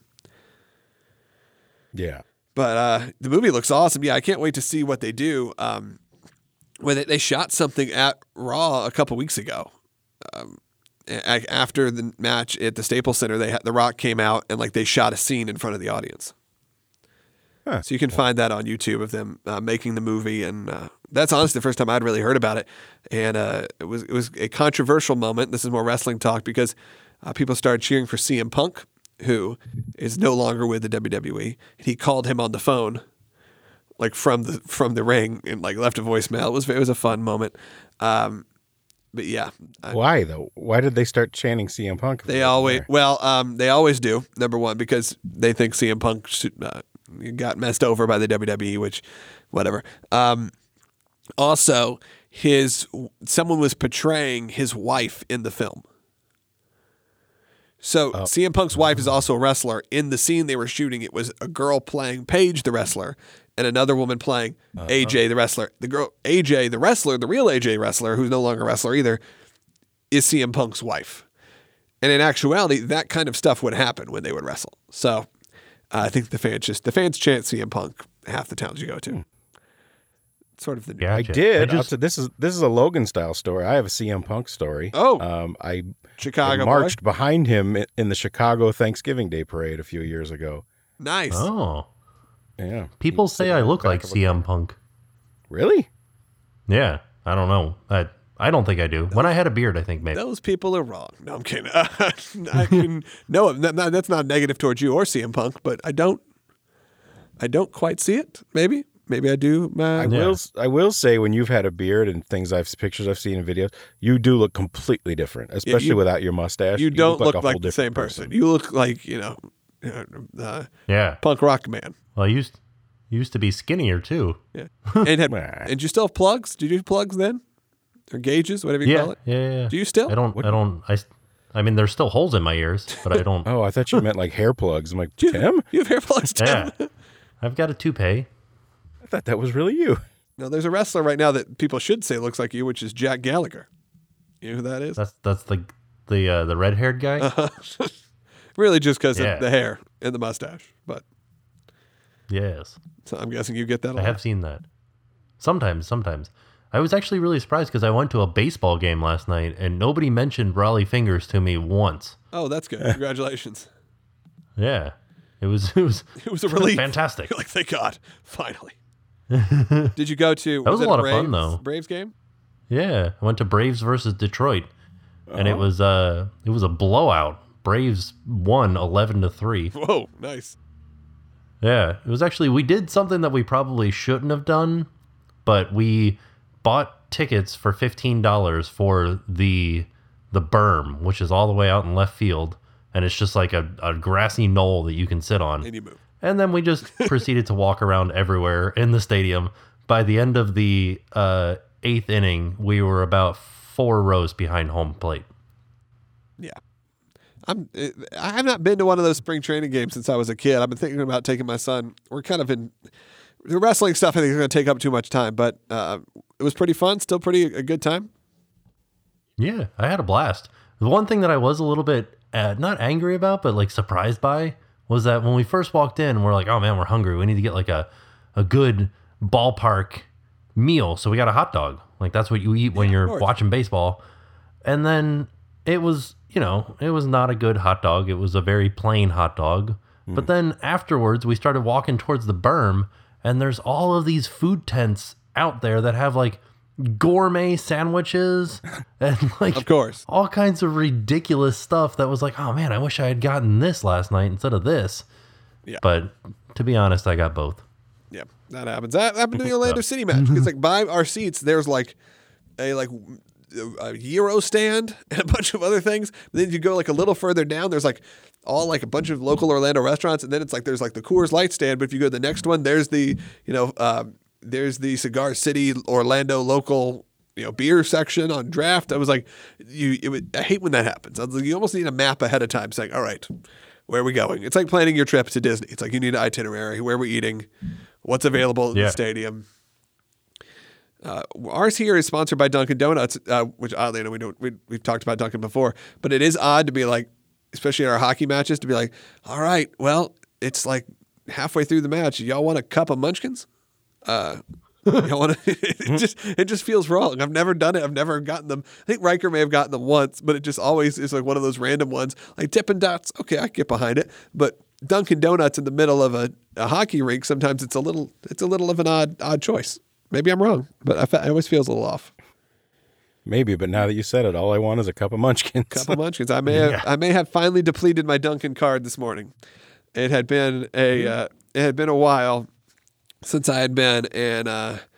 Yeah. But uh, the movie looks awesome. Yeah, I can't wait to see what they do. Um, when they, they shot something at Raw a couple weeks ago, um, a- after the match at the Staples Center, they had, The Rock came out and like they shot a scene in front of the audience. Huh. So you can find that on YouTube of them uh, making the movie, and uh, that's honestly the first time I'd really heard about it. And uh, it was it was a controversial moment. This is more wrestling talk because uh, people started cheering for C M Punk, who is no longer with the W W E. He called him on the phone, like from the from the ring, and like left a voicemail. It was it was a fun moment. Um, but yeah, I, Why though? Why did they start chanting C M Punk? they always well, um, they always do. Number one, because they think C M Punk should, uh, got messed over by the W W E, which, whatever. Um, also, his someone was portraying his wife in the film. So Oh. C M Punk's wife is also a wrestler. In the scene they were shooting, it was a girl playing Paige the wrestler and another woman playing A J the wrestler. The girl A J the wrestler, the real A J wrestler, who's no longer a wrestler either, is C M Punk's wife. And in actuality, that kind of stuff would happen when they would wrestle. So uh, I think the fans just the fans chant C M Punk half the towns you go to. Sort of the Yeah, I Gotcha. did. I I'll just- t- this is this is a Logan style story. I have a C M Punk story. Oh. um, I Chicago marched boy. behind him i- in the Chicago Thanksgiving Day parade a few years ago. Nice. Oh, Yeah, people He's say sitting I on the look back like of a- C M Punk. Really? Yeah, I don't know. I I don't think I do. When I had a beard, I think maybe. Those people are wrong. No, I'm kidding. I can no, that- that- that's not negative towards you or C M Punk, but I don't, I don't quite see it. Maybe, maybe I do. Uh, I Yeah. will. s- I will say when you've had a beard and things I've pictures I've seen in videos, you do look completely different, especially you- without your mustache. you don't look, a like whole the same different person. You look like you know, uh, Yeah. punk rock man. Well, I used used to be skinnier too. Yeah, and had, Nah. and you still have plugs? Did you do plugs then, or gauges, whatever you Yeah, call it? yeah, yeah. Do you still? I don't. I don't. I. s- I mean, there's still holes in my ears, but I don't. Oh, I thought you meant like hair plugs. I'm like, Do you, Tim? you have hair plugs, Tim? Yeah, I've got a toupee. I thought that was really you. No, there's a wrestler right now that people should say looks like you, which is Jack Gallagher. You know who that is? That's that's the the uh, the red haired guy. Really, just because Yeah. of the hair and the mustache. But Yes, so I'm guessing you get that. A I lot. have seen that. Sometimes, sometimes. I was actually really surprised because I went to a baseball game last night and nobody mentioned Raleigh Fingers to me once. Oh, that's good. Congratulations. Yeah, it was it was It was a relief. fantastic. You're like, thank God, finally. Did you go to? That was it a lot of Braves, fun, though. Braves game. Yeah, I went to Braves versus Detroit, and Uh-huh. it was uh it was a blowout. Braves won eleven to three. Whoa, nice. Yeah, it was actually we did something that we probably shouldn't have done, but we bought tickets for fifteen dollars for the the berm, which is all the way out in left field, and it's just like a, a grassy knoll that you can sit on. And you move. And then we just proceeded to walk around everywhere in the stadium. By the end of the uh, eighth inning, we were about four rows behind home plate. Yeah. I'm. I have not been to one of those spring training games since I was a kid. I've been thinking about taking my son. We're kind of in the wrestling stuff. I think is going to take up too much time, but uh, it was pretty fun. Still pretty a good time. Yeah, I had a blast. The one thing that I was a little bit uh, not angry about, but like surprised by, was that when we first walked in, we're like, "Oh man, we're hungry. We need to get like a a good ballpark meal." So we got a hot dog. Like that's what you eat when Yeah, of you're course. watching baseball. And then it was, you know, it was not a good hot dog. It was a very plain hot dog. But then afterwards, we started walking towards the berm, and there's all of these food tents out there that have like gourmet sandwiches and like Of course. all kinds of ridiculous stuff that was like, oh man, I wish I had gotten this last night instead of this. Yeah. But to be honest, I got both. Yeah, that happens. That happened to the Orlando City match. Because like by our seats, there's like a like a Euro stand and a bunch of other things. Then you go like a little further down, there's like all like a bunch of local Orlando restaurants, and then it's like there's like the Coors Light stand. But if you go to the next one, there's the you know um, there's the Cigar City Orlando local you know beer section on draft. I was like, you it would, I hate when that happens. I was like, you almost need a map ahead of time saying, all right, where are we going? It's like planning your trip to Disney. It's like you need an itinerary. Where are we eating? What's available in Yeah. the stadium? Uh, ours here is sponsored by Dunkin' Donuts, uh, which oddly enough we don't we, we've talked about Dunkin' before, but it is odd to be like, especially in our hockey matches, to be like, all right, well, it's like halfway through the match, y'all want a cup of Munchkins? Uh, y'all want to? It just it just feels wrong. I've never done it. I've never gotten them. I think Riker may have gotten them once, but it just always is like one of those random ones, like Dippin' Dots. Okay, I can get behind it, but Dunkin' Donuts in the middle of a, a hockey rink, sometimes it's a little it's a little of an odd odd choice. Maybe I'm wrong, but I, fe- it always feels a little off. Maybe, but now that you said it, all I want is a cup of Munchkins. Cup of Munchkins. I may have Yeah. I may have finally depleted my Dunkin' card this morning. It had been a uh, it had been a while since I had been, and uh,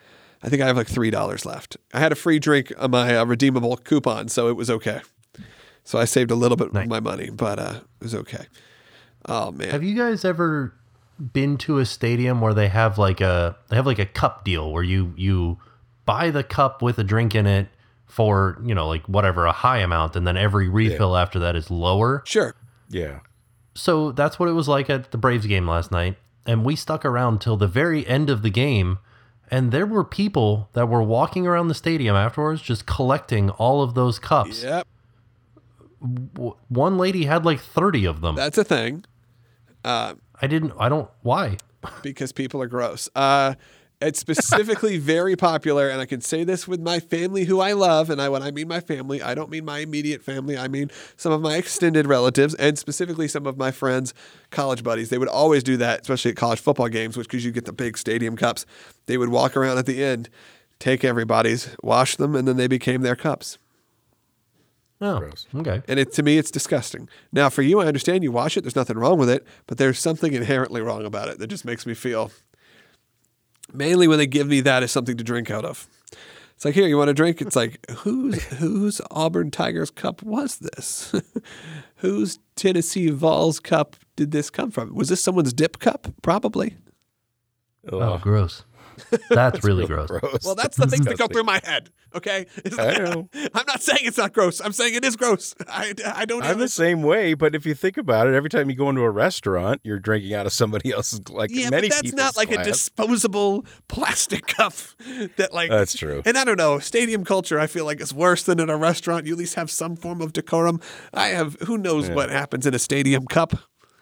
I think I have like three dollars left. I had a free drink on my uh, redeemable coupon, so it was okay. So I saved a little bit Nice. of my money, but uh, it was okay. Oh man. Have you guys ever been to a stadium where they have like a they have like a cup deal where you you buy the cup with a drink in it for, you know, like whatever, a high amount, and then every refill yeah. after that is lower? Sure. Yeah. So that's what it was like at the Braves game last night. And we stuck around till the very end of the game. And there were people that were walking around the stadium afterwards just collecting all of those cups. Yep. W- one lady had like thirty of them. That's a thing. Uh, I didn't, I don't, why? Because people are gross. Uh, it's specifically very popular, and I can say this with my family who I love, and I when I mean my family, I don't mean my immediate family. I mean some of my extended relatives, and specifically some of my friends' college buddies. They would always do that, especially at college football games, which because you get the big stadium cups. They would walk around at the end, take everybody's, wash them, and then they became their cups. Oh, Gross. okay. And it, to me, it's disgusting. Now, for you, I understand you wash it. There's nothing wrong with it, but there's something inherently wrong about it that just makes me feel, mainly when they give me that as something to drink out of. It's like, here, you want a drink? It's like, whose whose Auburn Tigers cup was this? Whose Tennessee Vols cup did this come from? Was this someone's dip cup? Probably. Oh, Ugh. gross. That's really Really gross. gross. Well, that's the things that go disgusting. through my head, okay? It's I like- know. I'm not saying it's not gross. I'm saying it is gross. I, I don't I'm even- the same way, but if you think about it, every time you go into a restaurant, you're drinking out of somebody else's, like Yeah, many but that's people's not like a glass. disposable plastic cup that like. That's true. And I don't know, stadium culture I feel like is worse than in a restaurant. You at least have some form of decorum. I have who knows Yeah. what happens in a stadium cup.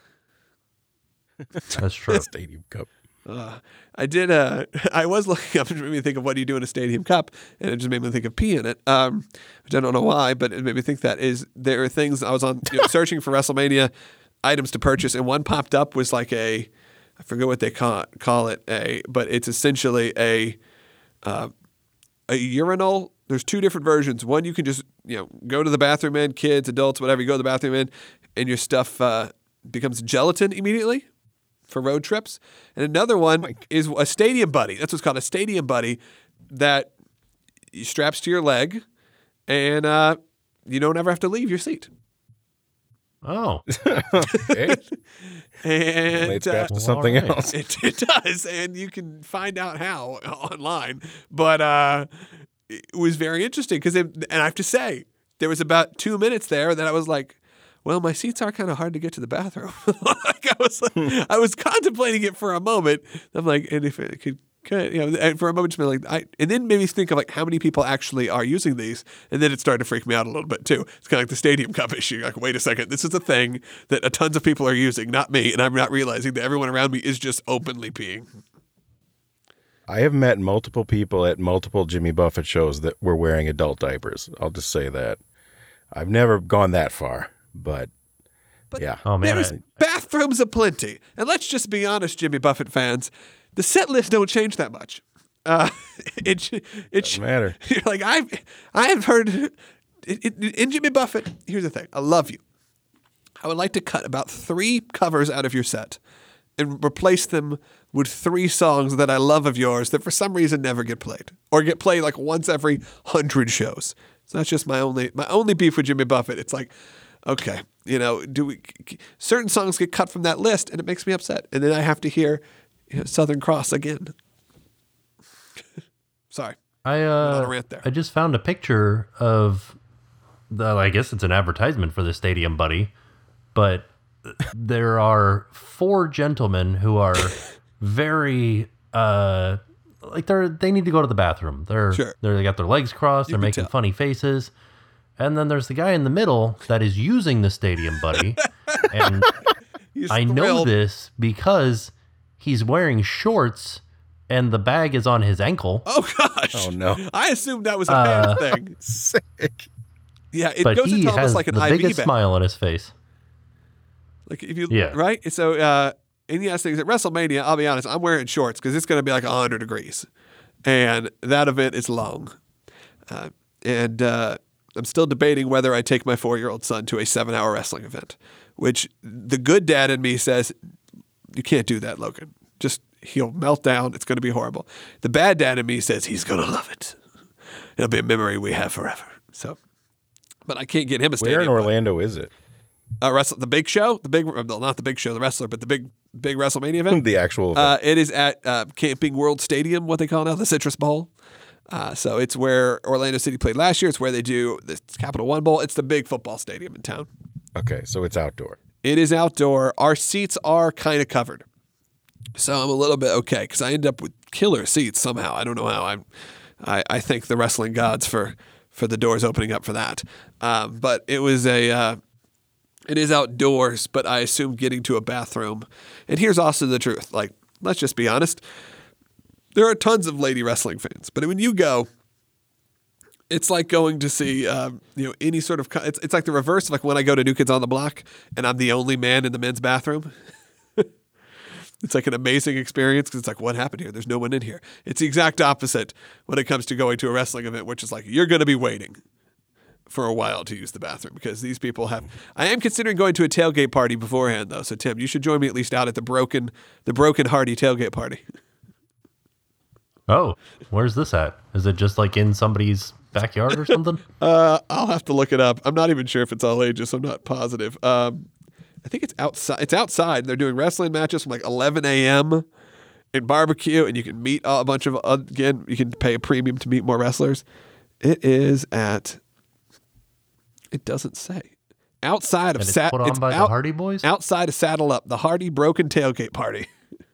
That's true. Stadium cup. Uh, I did. Uh, I was looking up and it made me think of what do you do in a stadium cup, and it just made me think of pee in it. Um, which I don't know why, but it made me think that is there are things I was on you know, searching for WrestleMania items to purchase, and one popped up was like a, I forget what they call call it a, but it's essentially a, uh, a urinal. There's two different versions. One you can just you know go to the bathroom in, kids, adults, whatever. You go to the bathroom in, and your stuff uh, becomes gelatin immediately for road trips. And another one is a stadium buddy. That's what's called a stadium buddy that straps to your leg, and uh, you don't ever have to leave your seat. Oh, Okay. And It's uh, back to something all right. else. it, it does, and you can find out how online. But uh, it was very interesting because, and I have to say, there was about two minutes there that I was like, well, my seats are kind of hard to get to the bathroom. like I was, like, I was contemplating it for a moment. I'm like, and if it could, could you know, and for a moment, just been like, I, and then maybe think of like how many people actually are using these, and then it started to freak me out a little bit too. It's kind of like the Stadium Cup issue. Like, wait a second, this is a thing that a tons of people are using, not me, and I'm not realizing that everyone around me is just openly peeing. I have met multiple people at multiple Jimmy Buffett shows that were wearing adult diapers. I'll just say that. I've never gone that far, but, But yeah. oh man. There's I- bathrooms aplenty. And let's just be honest, Jimmy Buffett fans, the set list don't change that much. Uh, it it Doesn't matter. You're like I've I've heard it, it, in Jimmy Buffett. Here's the thing: I love you. I would like to cut about three covers out of your set and replace them with three songs that I love of yours that for some reason never get played or get played like once every hundred shows. So that's just my only my only beef with Jimmy Buffett. It's like, okay, you know, do we certain songs get cut from that list and it makes me upset, and then I have to hear you know, Southern Cross again. Sorry. I Went on a uh, rant there. I just found a picture of the. I guess it's an advertisement for the Stadium Buddy, but there are four gentlemen who are very uh like they're they need to go to the bathroom. They're Sure. they're they got their legs crossed. You they're can making tell. funny faces, and then there's the guy in the middle that is using the Stadium Buddy, and He's I know thrilled. this because he's wearing shorts. And the bag is on his ankle. Oh gosh! Oh, no. I assumed that was a Uh, bad thing. Sick. Yeah, it But goes he into has almost like an the I V biggest bag. smile on his face. Like if you Yeah. right. So uh, and yes, things at WrestleMania. I'll be honest. I'm wearing shorts because it's going to be like hundred degrees, and that event is long. Uh, and uh, I'm still debating whether I take my four year old son to a seven hour wrestling event, which the good dad in me says you can't do that, Logan. Just He'll melt down. It's going to be horrible. The bad dad in me says he's going to love it. It'll be a memory we have forever. So, but I can't get him a stadium. Where in Orlando is it? Uh, wrestle, the big show, the big, well, not the big show, the wrestler, but the big, big WrestleMania event. The actual Uh, it is at uh, Camping World Stadium, what they call it now, the Citrus Bowl. Uh, so it's where Orlando City played last year. It's where they do the Capital One Bowl. It's the big football stadium in town. Okay, so it's outdoor. It is outdoor. Our seats are kind of covered. So I'm a little bit okay because I end up with killer seats somehow. I don't know how. I'm, I I thank the wrestling gods for for the doors opening up for that. Um, but it was a uh, it is outdoors, but I assume getting to a bathroom. And here's also the truth. Like, let's just be honest. There are tons of lady wrestling fans, but when you go, it's like going to see um, you know any sort of. It's it's like the reverse of like when I go to New Kids on the Block and I'm the only man in the men's bathroom. It's like an amazing experience because it's like, what happened here? There's no one in here. It's the exact opposite when it comes to going to a wrestling event, which is like, you're going to be waiting for a while to use the bathroom because these people have. I am considering going to a tailgate party beforehand, though. So, Tim, you should join me at least out at the Broken the Broken Hardy tailgate party. Oh, where's this at? Is it just like in somebody's backyard or something? uh, I'll have to look it up. I'm not even sure if it's all ages. So I'm not positive. Um, I think it's outside. It's outside. They're doing wrestling matches from like eleven a.m. and barbecue, and you can meet a bunch of, again, you can pay a premium to meet more wrestlers. It is at, it doesn't say. Outside of And it's Sat, put on it's by out- the Hardy Boys? outside of Saddle Up, the Hardy Broken Tailgate Party.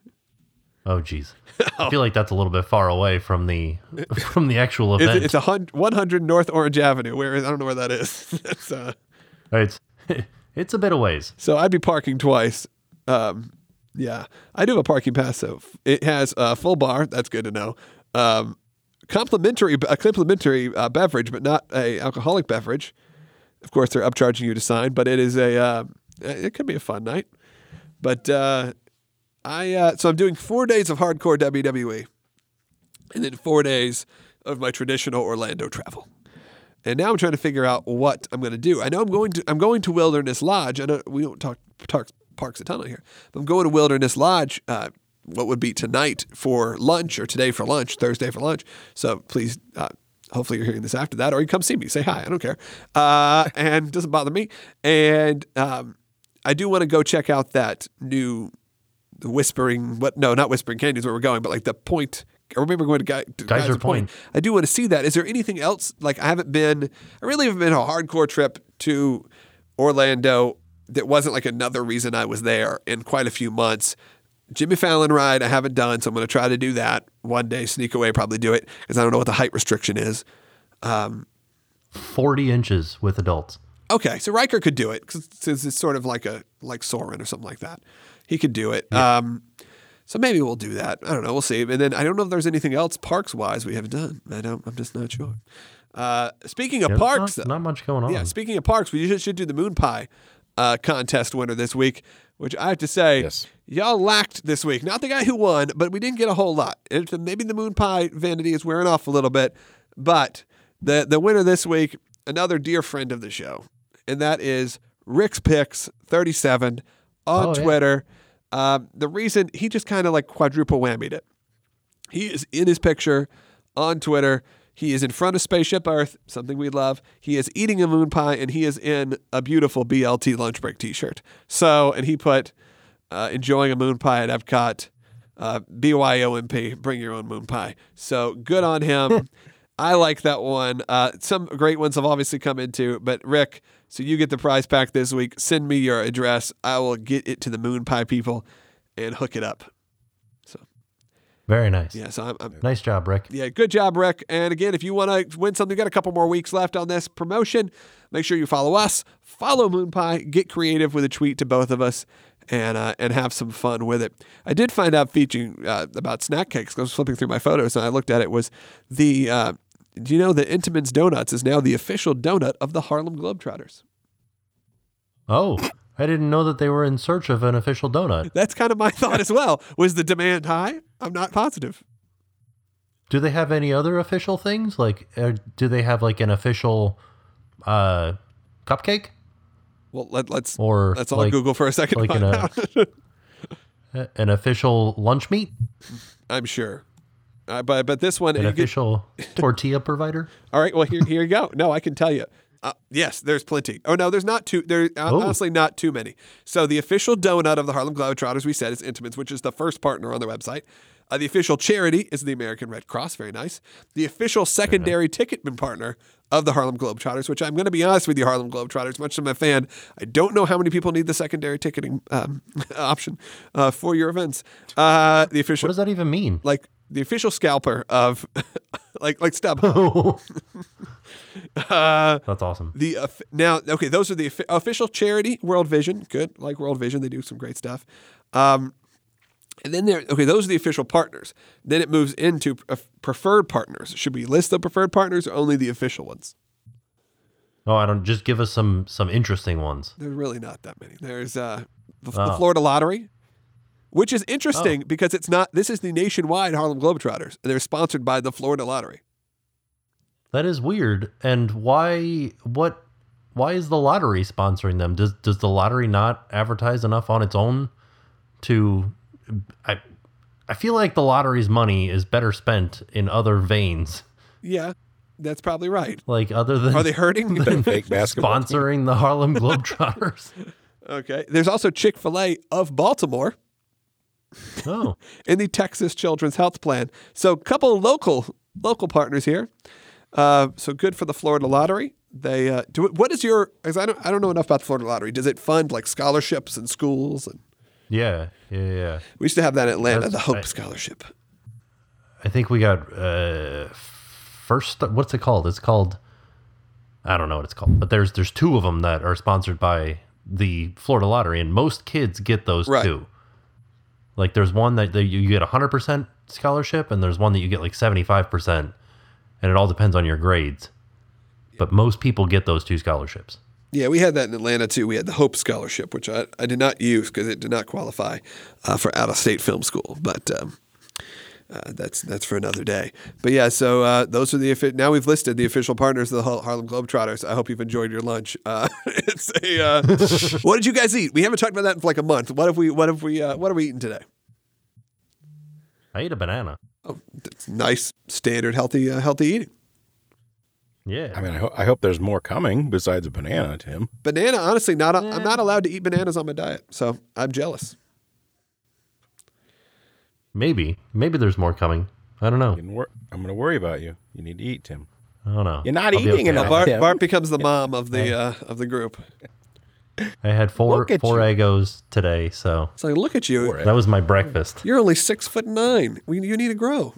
Oh, geez. I feel like that's a little bit far away from the from the actual event. It's, it's a hun- one hundred North Orange Avenue. Where I don't know where that is. It's, uh, It's it's a bit of ways. So I'd be parking twice. Um, yeah, I do have a parking pass, so it has a full bar. That's good to know. Um, complimentary, a complimentary uh, beverage, but not a alcoholic beverage. Of course, they're upcharging you to sign, but it is a. Uh, it could be a fun night. But uh, I uh, so I'm doing four days of hardcore W W E, and then four days of my traditional Orlando travel. And now I'm trying to figure out what I'm going to do. I know I'm going to I'm going to Wilderness Lodge. I know we don't talk, talk parks a ton on here. But I'm going to Wilderness Lodge. Uh, what would be tonight for lunch, or today for lunch, Thursday for lunch. So please, uh, hopefully you're hearing this after that, or you come see me. Say hi. I don't care. Uh, and it doesn't bother me. And um, I do want to go check out that new the Whispering. What? No, not Whispering Canyons where we're going, but like the Point. I remember going to, Guy, to Geyser Geyser Point. Point. I do want to see that. Is there anything else? Like I haven't been, I really haven't been on a hardcore trip to Orlando that wasn't like another reason I was there in quite a few months. Jimmy Fallon ride I haven't done, so I'm going to try to do that one day, sneak away, probably do it because I don't know what the height restriction is. Um, forty inches with adults. okay, so Riker could do it because it's sort of like a like Soren or something like that. He could do it. Yeah. Um, So maybe we'll do that. I don't know. We'll see. And then I don't know if there's anything else parks-wise we have done. I don't. I'm just not sure. Uh, speaking of Yeah, parks, not, not much going on. yeah. Speaking of parks, we should, should do the Moon Pie uh, contest winner this week, which I have to say, Yes. y'all lacked this week. Not the guy who won, but we didn't get a whole lot. And it's- maybe the Moon Pie vanity is wearing off a little bit, but the the winner this week, another dear friend of the show, and that is Rick's Picks thirty-seven on Oh, yeah. Twitter. Um, the reason he just kind of like quadruple whammied it. He is in his picture on Twitter. He is in front of Spaceship Earth, something we love. He is eating a moon pie, and he is in a beautiful B L T lunch break T-shirt. So, and he put uh, enjoying a moon pie at Epcot, uh, B Y O M P, bring your own moon pie. So good on him. I like that one. Uh, some great ones have obviously come into, but Rick, so you get the prize pack this week. Send me your address. I will get it to the moon pie people and hook it up. So Very nice. yeah, so I'm, I'm Nice job, Rick. yeah, good job, Rick. And again, if you want to win something, we've got a couple more weeks left on this promotion. Make sure you follow us, follow Moon Pie, get creative with a tweet to both of us, and uh, and have some fun with it. I did find out featuring uh, about snack cakes. I was flipping through my photos, and I looked at it. Was the uh, do you know that Intamin's Donuts is now the official donut of the Harlem Globetrotters? Oh, I didn't know that they were in search of an official donut. That's kind of my thought as well. Was the demand high? I'm not positive. Do they have any other official things? Like, uh, do they have like an official uh, cupcake? Well, let, let's Or let's all like- Google for a second. like in a- An official lunch meat? I'm sure. Uh, but but this one, An you get- official tortilla provider? all right. Well, here here you go. No, I can tell you. Uh, yes, there's plenty. Oh no, there's not too. There uh, Oh. honestly not too many. So the official donut of the Harlem Globetrotters, we said, is Intimates, which is the first partner on their website. Uh, the official charity is the American Red Cross. Very nice. The official secondary ticketman partner of the Harlem Globetrotters, which I'm going to be honest with you, Harlem Globetrotters, much as I'm a fan, I don't know how many people need the secondary ticketing um, option uh, for your events. Uh, the What official, does that even mean? like the official scalper of, like like Stub. uh, That's awesome. the uh, now, okay, those are the offi- official charity, World Vision. Good, like World Vision, they do some great stuff. Um, and then there, okay, those are the official partners. Then it moves into uh, preferred partners. Should we list the preferred partners or only the official ones? Oh, I don't. Just give us some some interesting ones. There's really not that many. There's uh, the, the Oh. Florida Lottery, which is interesting because it's not. This is the nationwide Harlem Globetrotters, and they're sponsored by the Florida Lottery. That is weird. And why? What? Why is the lottery sponsoring them? Does Does the lottery not advertise enough on its own to? I I feel like the lottery's money is better spent in other veins, Yeah, that's probably right. like other than Are they hurting? Fake basketball. sponsoring the Harlem Globetrotters. Okay. There's also Chick-fil-A of Baltimore Oh, in the Texas Children's Health Plan. So a couple of local local partners here. Uh, so good for the Florida Lottery. They uh, do. What is your? Because I don't I don't know enough about the Florida Lottery. Does it fund like scholarships in schools? And yeah, yeah, yeah. we used to have that in Atlanta, That's- the Hope I- Scholarship. I think we got uh, first. What's it called? It's called. I don't know what it's called, but there's there's two of them that are sponsored by the Florida Lottery, and most kids get those Right. two. Like there's one that that you get a hundred percent scholarship, and there's one that you get like seventy five percent, and it all depends on your grades. But most people get those two scholarships. Yeah, we had that in Atlanta too. We had the Hope Scholarship, which I, I did not use because it did not qualify uh, for out of state film school. But um, uh, that's that's for another day. But yeah, so uh, those are the offi- now we've listed the official partners of the Har- Harlem Globetrotters. I hope you've enjoyed your lunch. Uh, it's a uh, what did you guys eat? We haven't talked about that for like a month. What have we? What have we? Uh, what are we eating today? I ate a banana. Oh, that's nice, standard, healthy, uh, healthy eating. Yeah. I mean, I, ho- I hope there's more coming besides a banana, Tim. Banana, honestly, not. A, I'm not allowed to eat bananas on my diet, so I'm jealous. Maybe. Maybe there's more coming. I don't know. You can wor- I'm going to worry about you. You need to eat, Tim. I don't know. You're not I'll be eating okay. enough. Bart, Tim. Bart becomes the mom of the uh, of the group. I had four Look at four you. Eggos today, so It's like, look at you. Poor that was my breakfast. You're only six foot nine. We, you need to grow.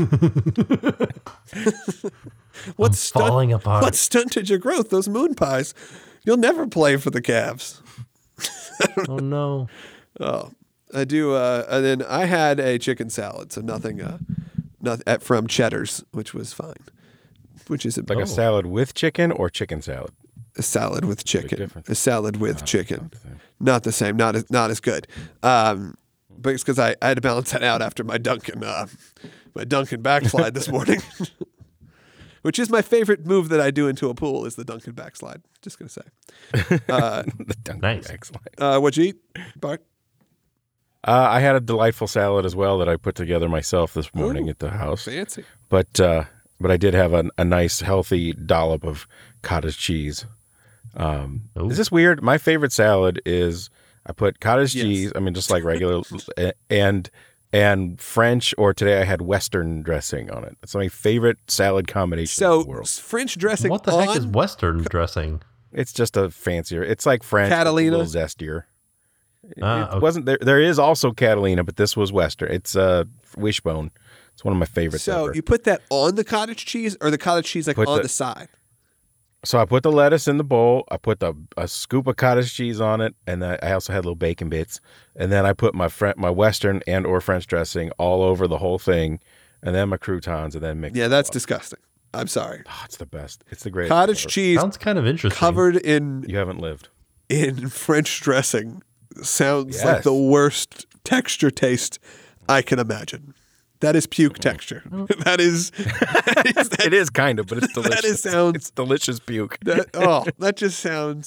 What stunt- falling apart. What stunted your growth? Those moon pies. You'll never play for the Cavs. Oh no. Oh, I do. Uh, and then I had a chicken salad, so nothing. Uh, not at, from Cheddar's, which was fine. Which is a, Like Oh. a salad with chicken or chicken salad? a salad with chicken. difference. A salad with chicken. not the same. Not the same. Not as not as good. Um, but it's because I, I had to balance that out after my Duncan uh, my Duncan backslide this morning. Which is my favorite move that I do into a pool is the Duncan backslide. Just gonna say. Uh, The Dunkin' Nice. backslide. uh, what'd you eat, Bart? Uh, I had a delightful salad as well that I put together myself this morning Ooh. at the house. Fancy. But uh, but I did have a, a nice healthy dollop of cottage cheese. Um, Ooh. is this weird? My favorite salad is I put cottage Yes. cheese. I mean, just like regular and and French. Or today I had Western dressing on it. It's my favorite salad combination in So the world. French dressing What the on heck is Western dressing? It's just a fancier. It's like French, but Catalina? a little zestier. It, Ah, it okay. wasn't there. There is also Catalina, but this was Western. It's uh, Wishbone. It's one of my favorites So ever. you put that on the cottage cheese or the cottage cheese like Put on the- the side? So I put the lettuce in the bowl. I put the, a scoop of cottage cheese on it, and then I also had little bacon bits. And then I put my Fre- my Western and or French dressing all over the whole thing, and then my croutons, and then mix. Yeah, it that's all up. disgusting. I'm sorry. Oh, it's the best. It's the greatest. Cottage ever. cheese Sounds kind of interesting. covered in You haven't lived. in French dressing sounds Yes. like the worst texture taste I can imagine. That is puke texture. that is, that is that, It is kind of, but it's delicious. That is sounds- It's delicious puke. that- oh, that just sounds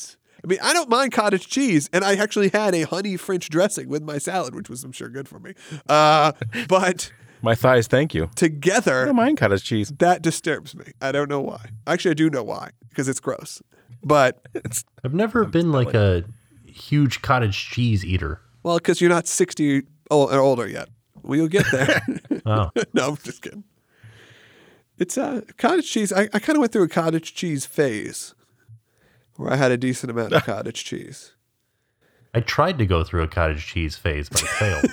I mean, I don't mind cottage cheese, and I actually had a honey French dressing with my salad, which was, I'm sure, good for me. Uh, but My thighs, thank you. I together, don't mind cottage cheese. that disturbs me. I don't know why. Actually, I do know why, because it's gross. But, I've never been like a huge cottage cheese eater. well, because you're not sixty or older yet. Well, you'll get there. Oh, No, I'm just kidding. It's uh, cottage cheese. I, I kind of went through a cottage cheese phase where I had a decent amount of cottage cheese. I tried to go through a cottage cheese phase, but it failed.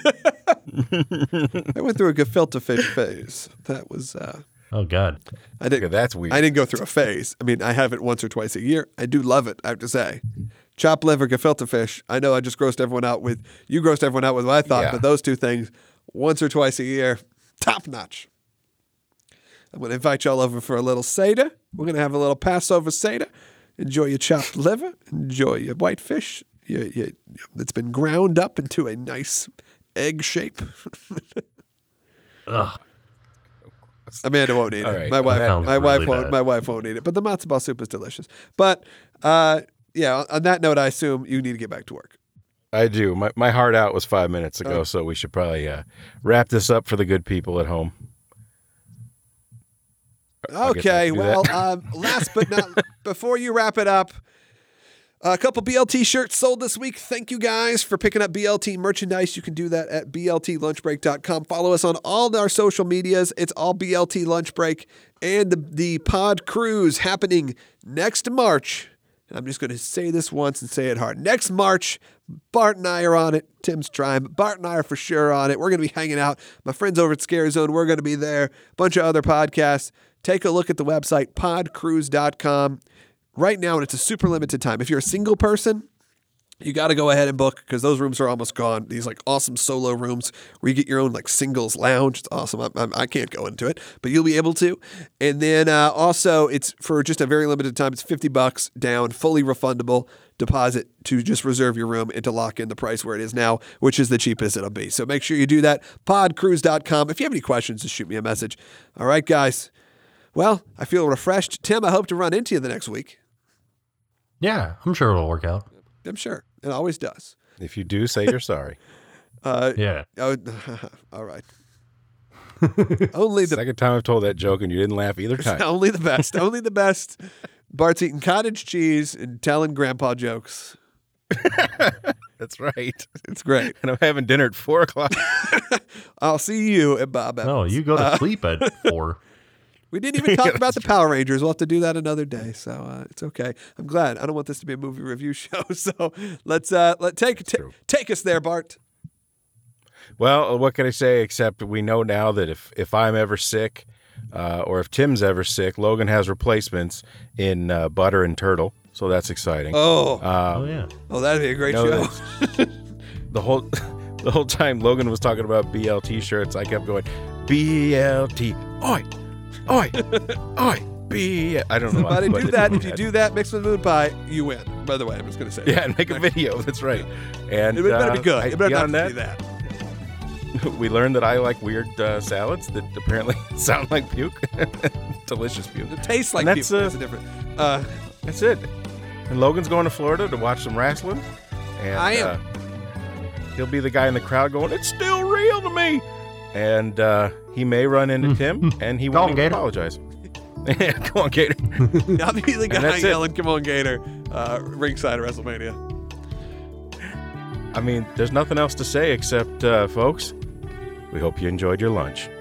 I went through a gefilte fish phase. That was, uh, Oh God. I didn't, Okay, that's weird. I didn't go through a phase. I mean, I have it once or twice a year. I do love it, I have to say. Chopped liver, gefilte fish. I know I just grossed everyone out with, you grossed everyone out with what I thought, Yeah. but those two things, once or twice a year, top notch. I'm going to invite y'all over for a little Seder. We're going to have a little Passover Seder. Enjoy your chopped liver. Enjoy your white fish. Your, your, it's been ground up into a nice egg shape. Ugh. Amanda won't eat All it. right. My wife, That sounds my wife really won't. bad. My wife won't eat it. But the matzo ball soup is delicious. But uh, yeah, on that note, I assume you need to get back to work. I do. My my heart out was five minutes ago, Oh. so we should probably uh, wrap this up for the good people at home. I guess I Okay. can do Well, that. um, last but not before you wrap it up, a couple B L T shirts sold this week. Thank you guys for picking up B L T merchandise. You can do that at B L T lunch break dot com. Follow us on all our social medias. It's all B L T Lunch Break and the, the Pod Cruise happening next March. And I'm just going to say this once and say it hard. Next March, Bart and I are on it. Tim's trying, but Bart and I are for sure on it. We're going to be hanging out. My friends over at Scare Zone, we're going to be there. A bunch of other podcasts. Take a look at the website, pod cruise dot com. Right now, and it's a super limited time. If you're a single person, you got to go ahead and book because those rooms are almost gone. These like awesome solo rooms where you get your own like singles lounge. It's awesome. I, I, I can't go into it, but you'll be able to. And then uh, also, it's for just a very limited time. It's fifty bucks down, fully refundable deposit to just reserve your room and to lock in the price where it is now, which is the cheapest it'll be. So make sure you do that. pod cruise dot com. If you have any questions, just shoot me a message. All right, guys. Well, I feel refreshed. Tim, I hope to run into you the next week. Yeah, I'm sure it'll work out. I'm sure. It always does. If you do, say you're sorry. Uh, Yeah. oh, all right. Only the Second time I've told that joke and you didn't laugh either time. only the best. Only the best. Bart's eating cottage cheese and telling grandpa jokes. That's right. It's great. And I'm having dinner at four o'clock. I'll see you at Bob Evans. No, you go to sleep at four. We didn't even talk about the Power Rangers. We'll have to do that another day. So uh, it's okay. I'm glad. I don't want this to be a movie review show. So let's uh, let take t- True. take us there, Bart. Well, what can I say except we know now that if, if I'm ever sick uh, or if Tim's ever sick, Logan has replacements in uh, butter and turtle. So that's exciting. Oh, Oh yeah. oh, that'd be a great No, show. that's- the whole the whole time Logan was talking about B L T shirts, I kept going, B L T, oi, oi, oi, B. I don't know. Buddy, but do it's that. in If my you head. do that, mixed with moon pie, you win. By the way, I'm just gonna say. Yeah, and make a video. That's right. And It better be uh, good. I- It better not beyond be that. we learned that I like weird uh, salads that apparently sound like puke. Delicious puke. It tastes like And that's, people. uh, That's a different. Uh, That's it. And Logan's going to Florida to watch some wrestling. And I am. Uh, he'll be the guy in the crowd going, "It's still real to me." And uh, he may run into Tim, and he Go won't on, even Gator. apologize. Yeah, come on, Gator. I'll be the guy that's it. yelling, "Come on, Gator!" Uh, ringside of WrestleMania. I mean, there's nothing else to say except, uh, folks, we hope you enjoyed your lunch.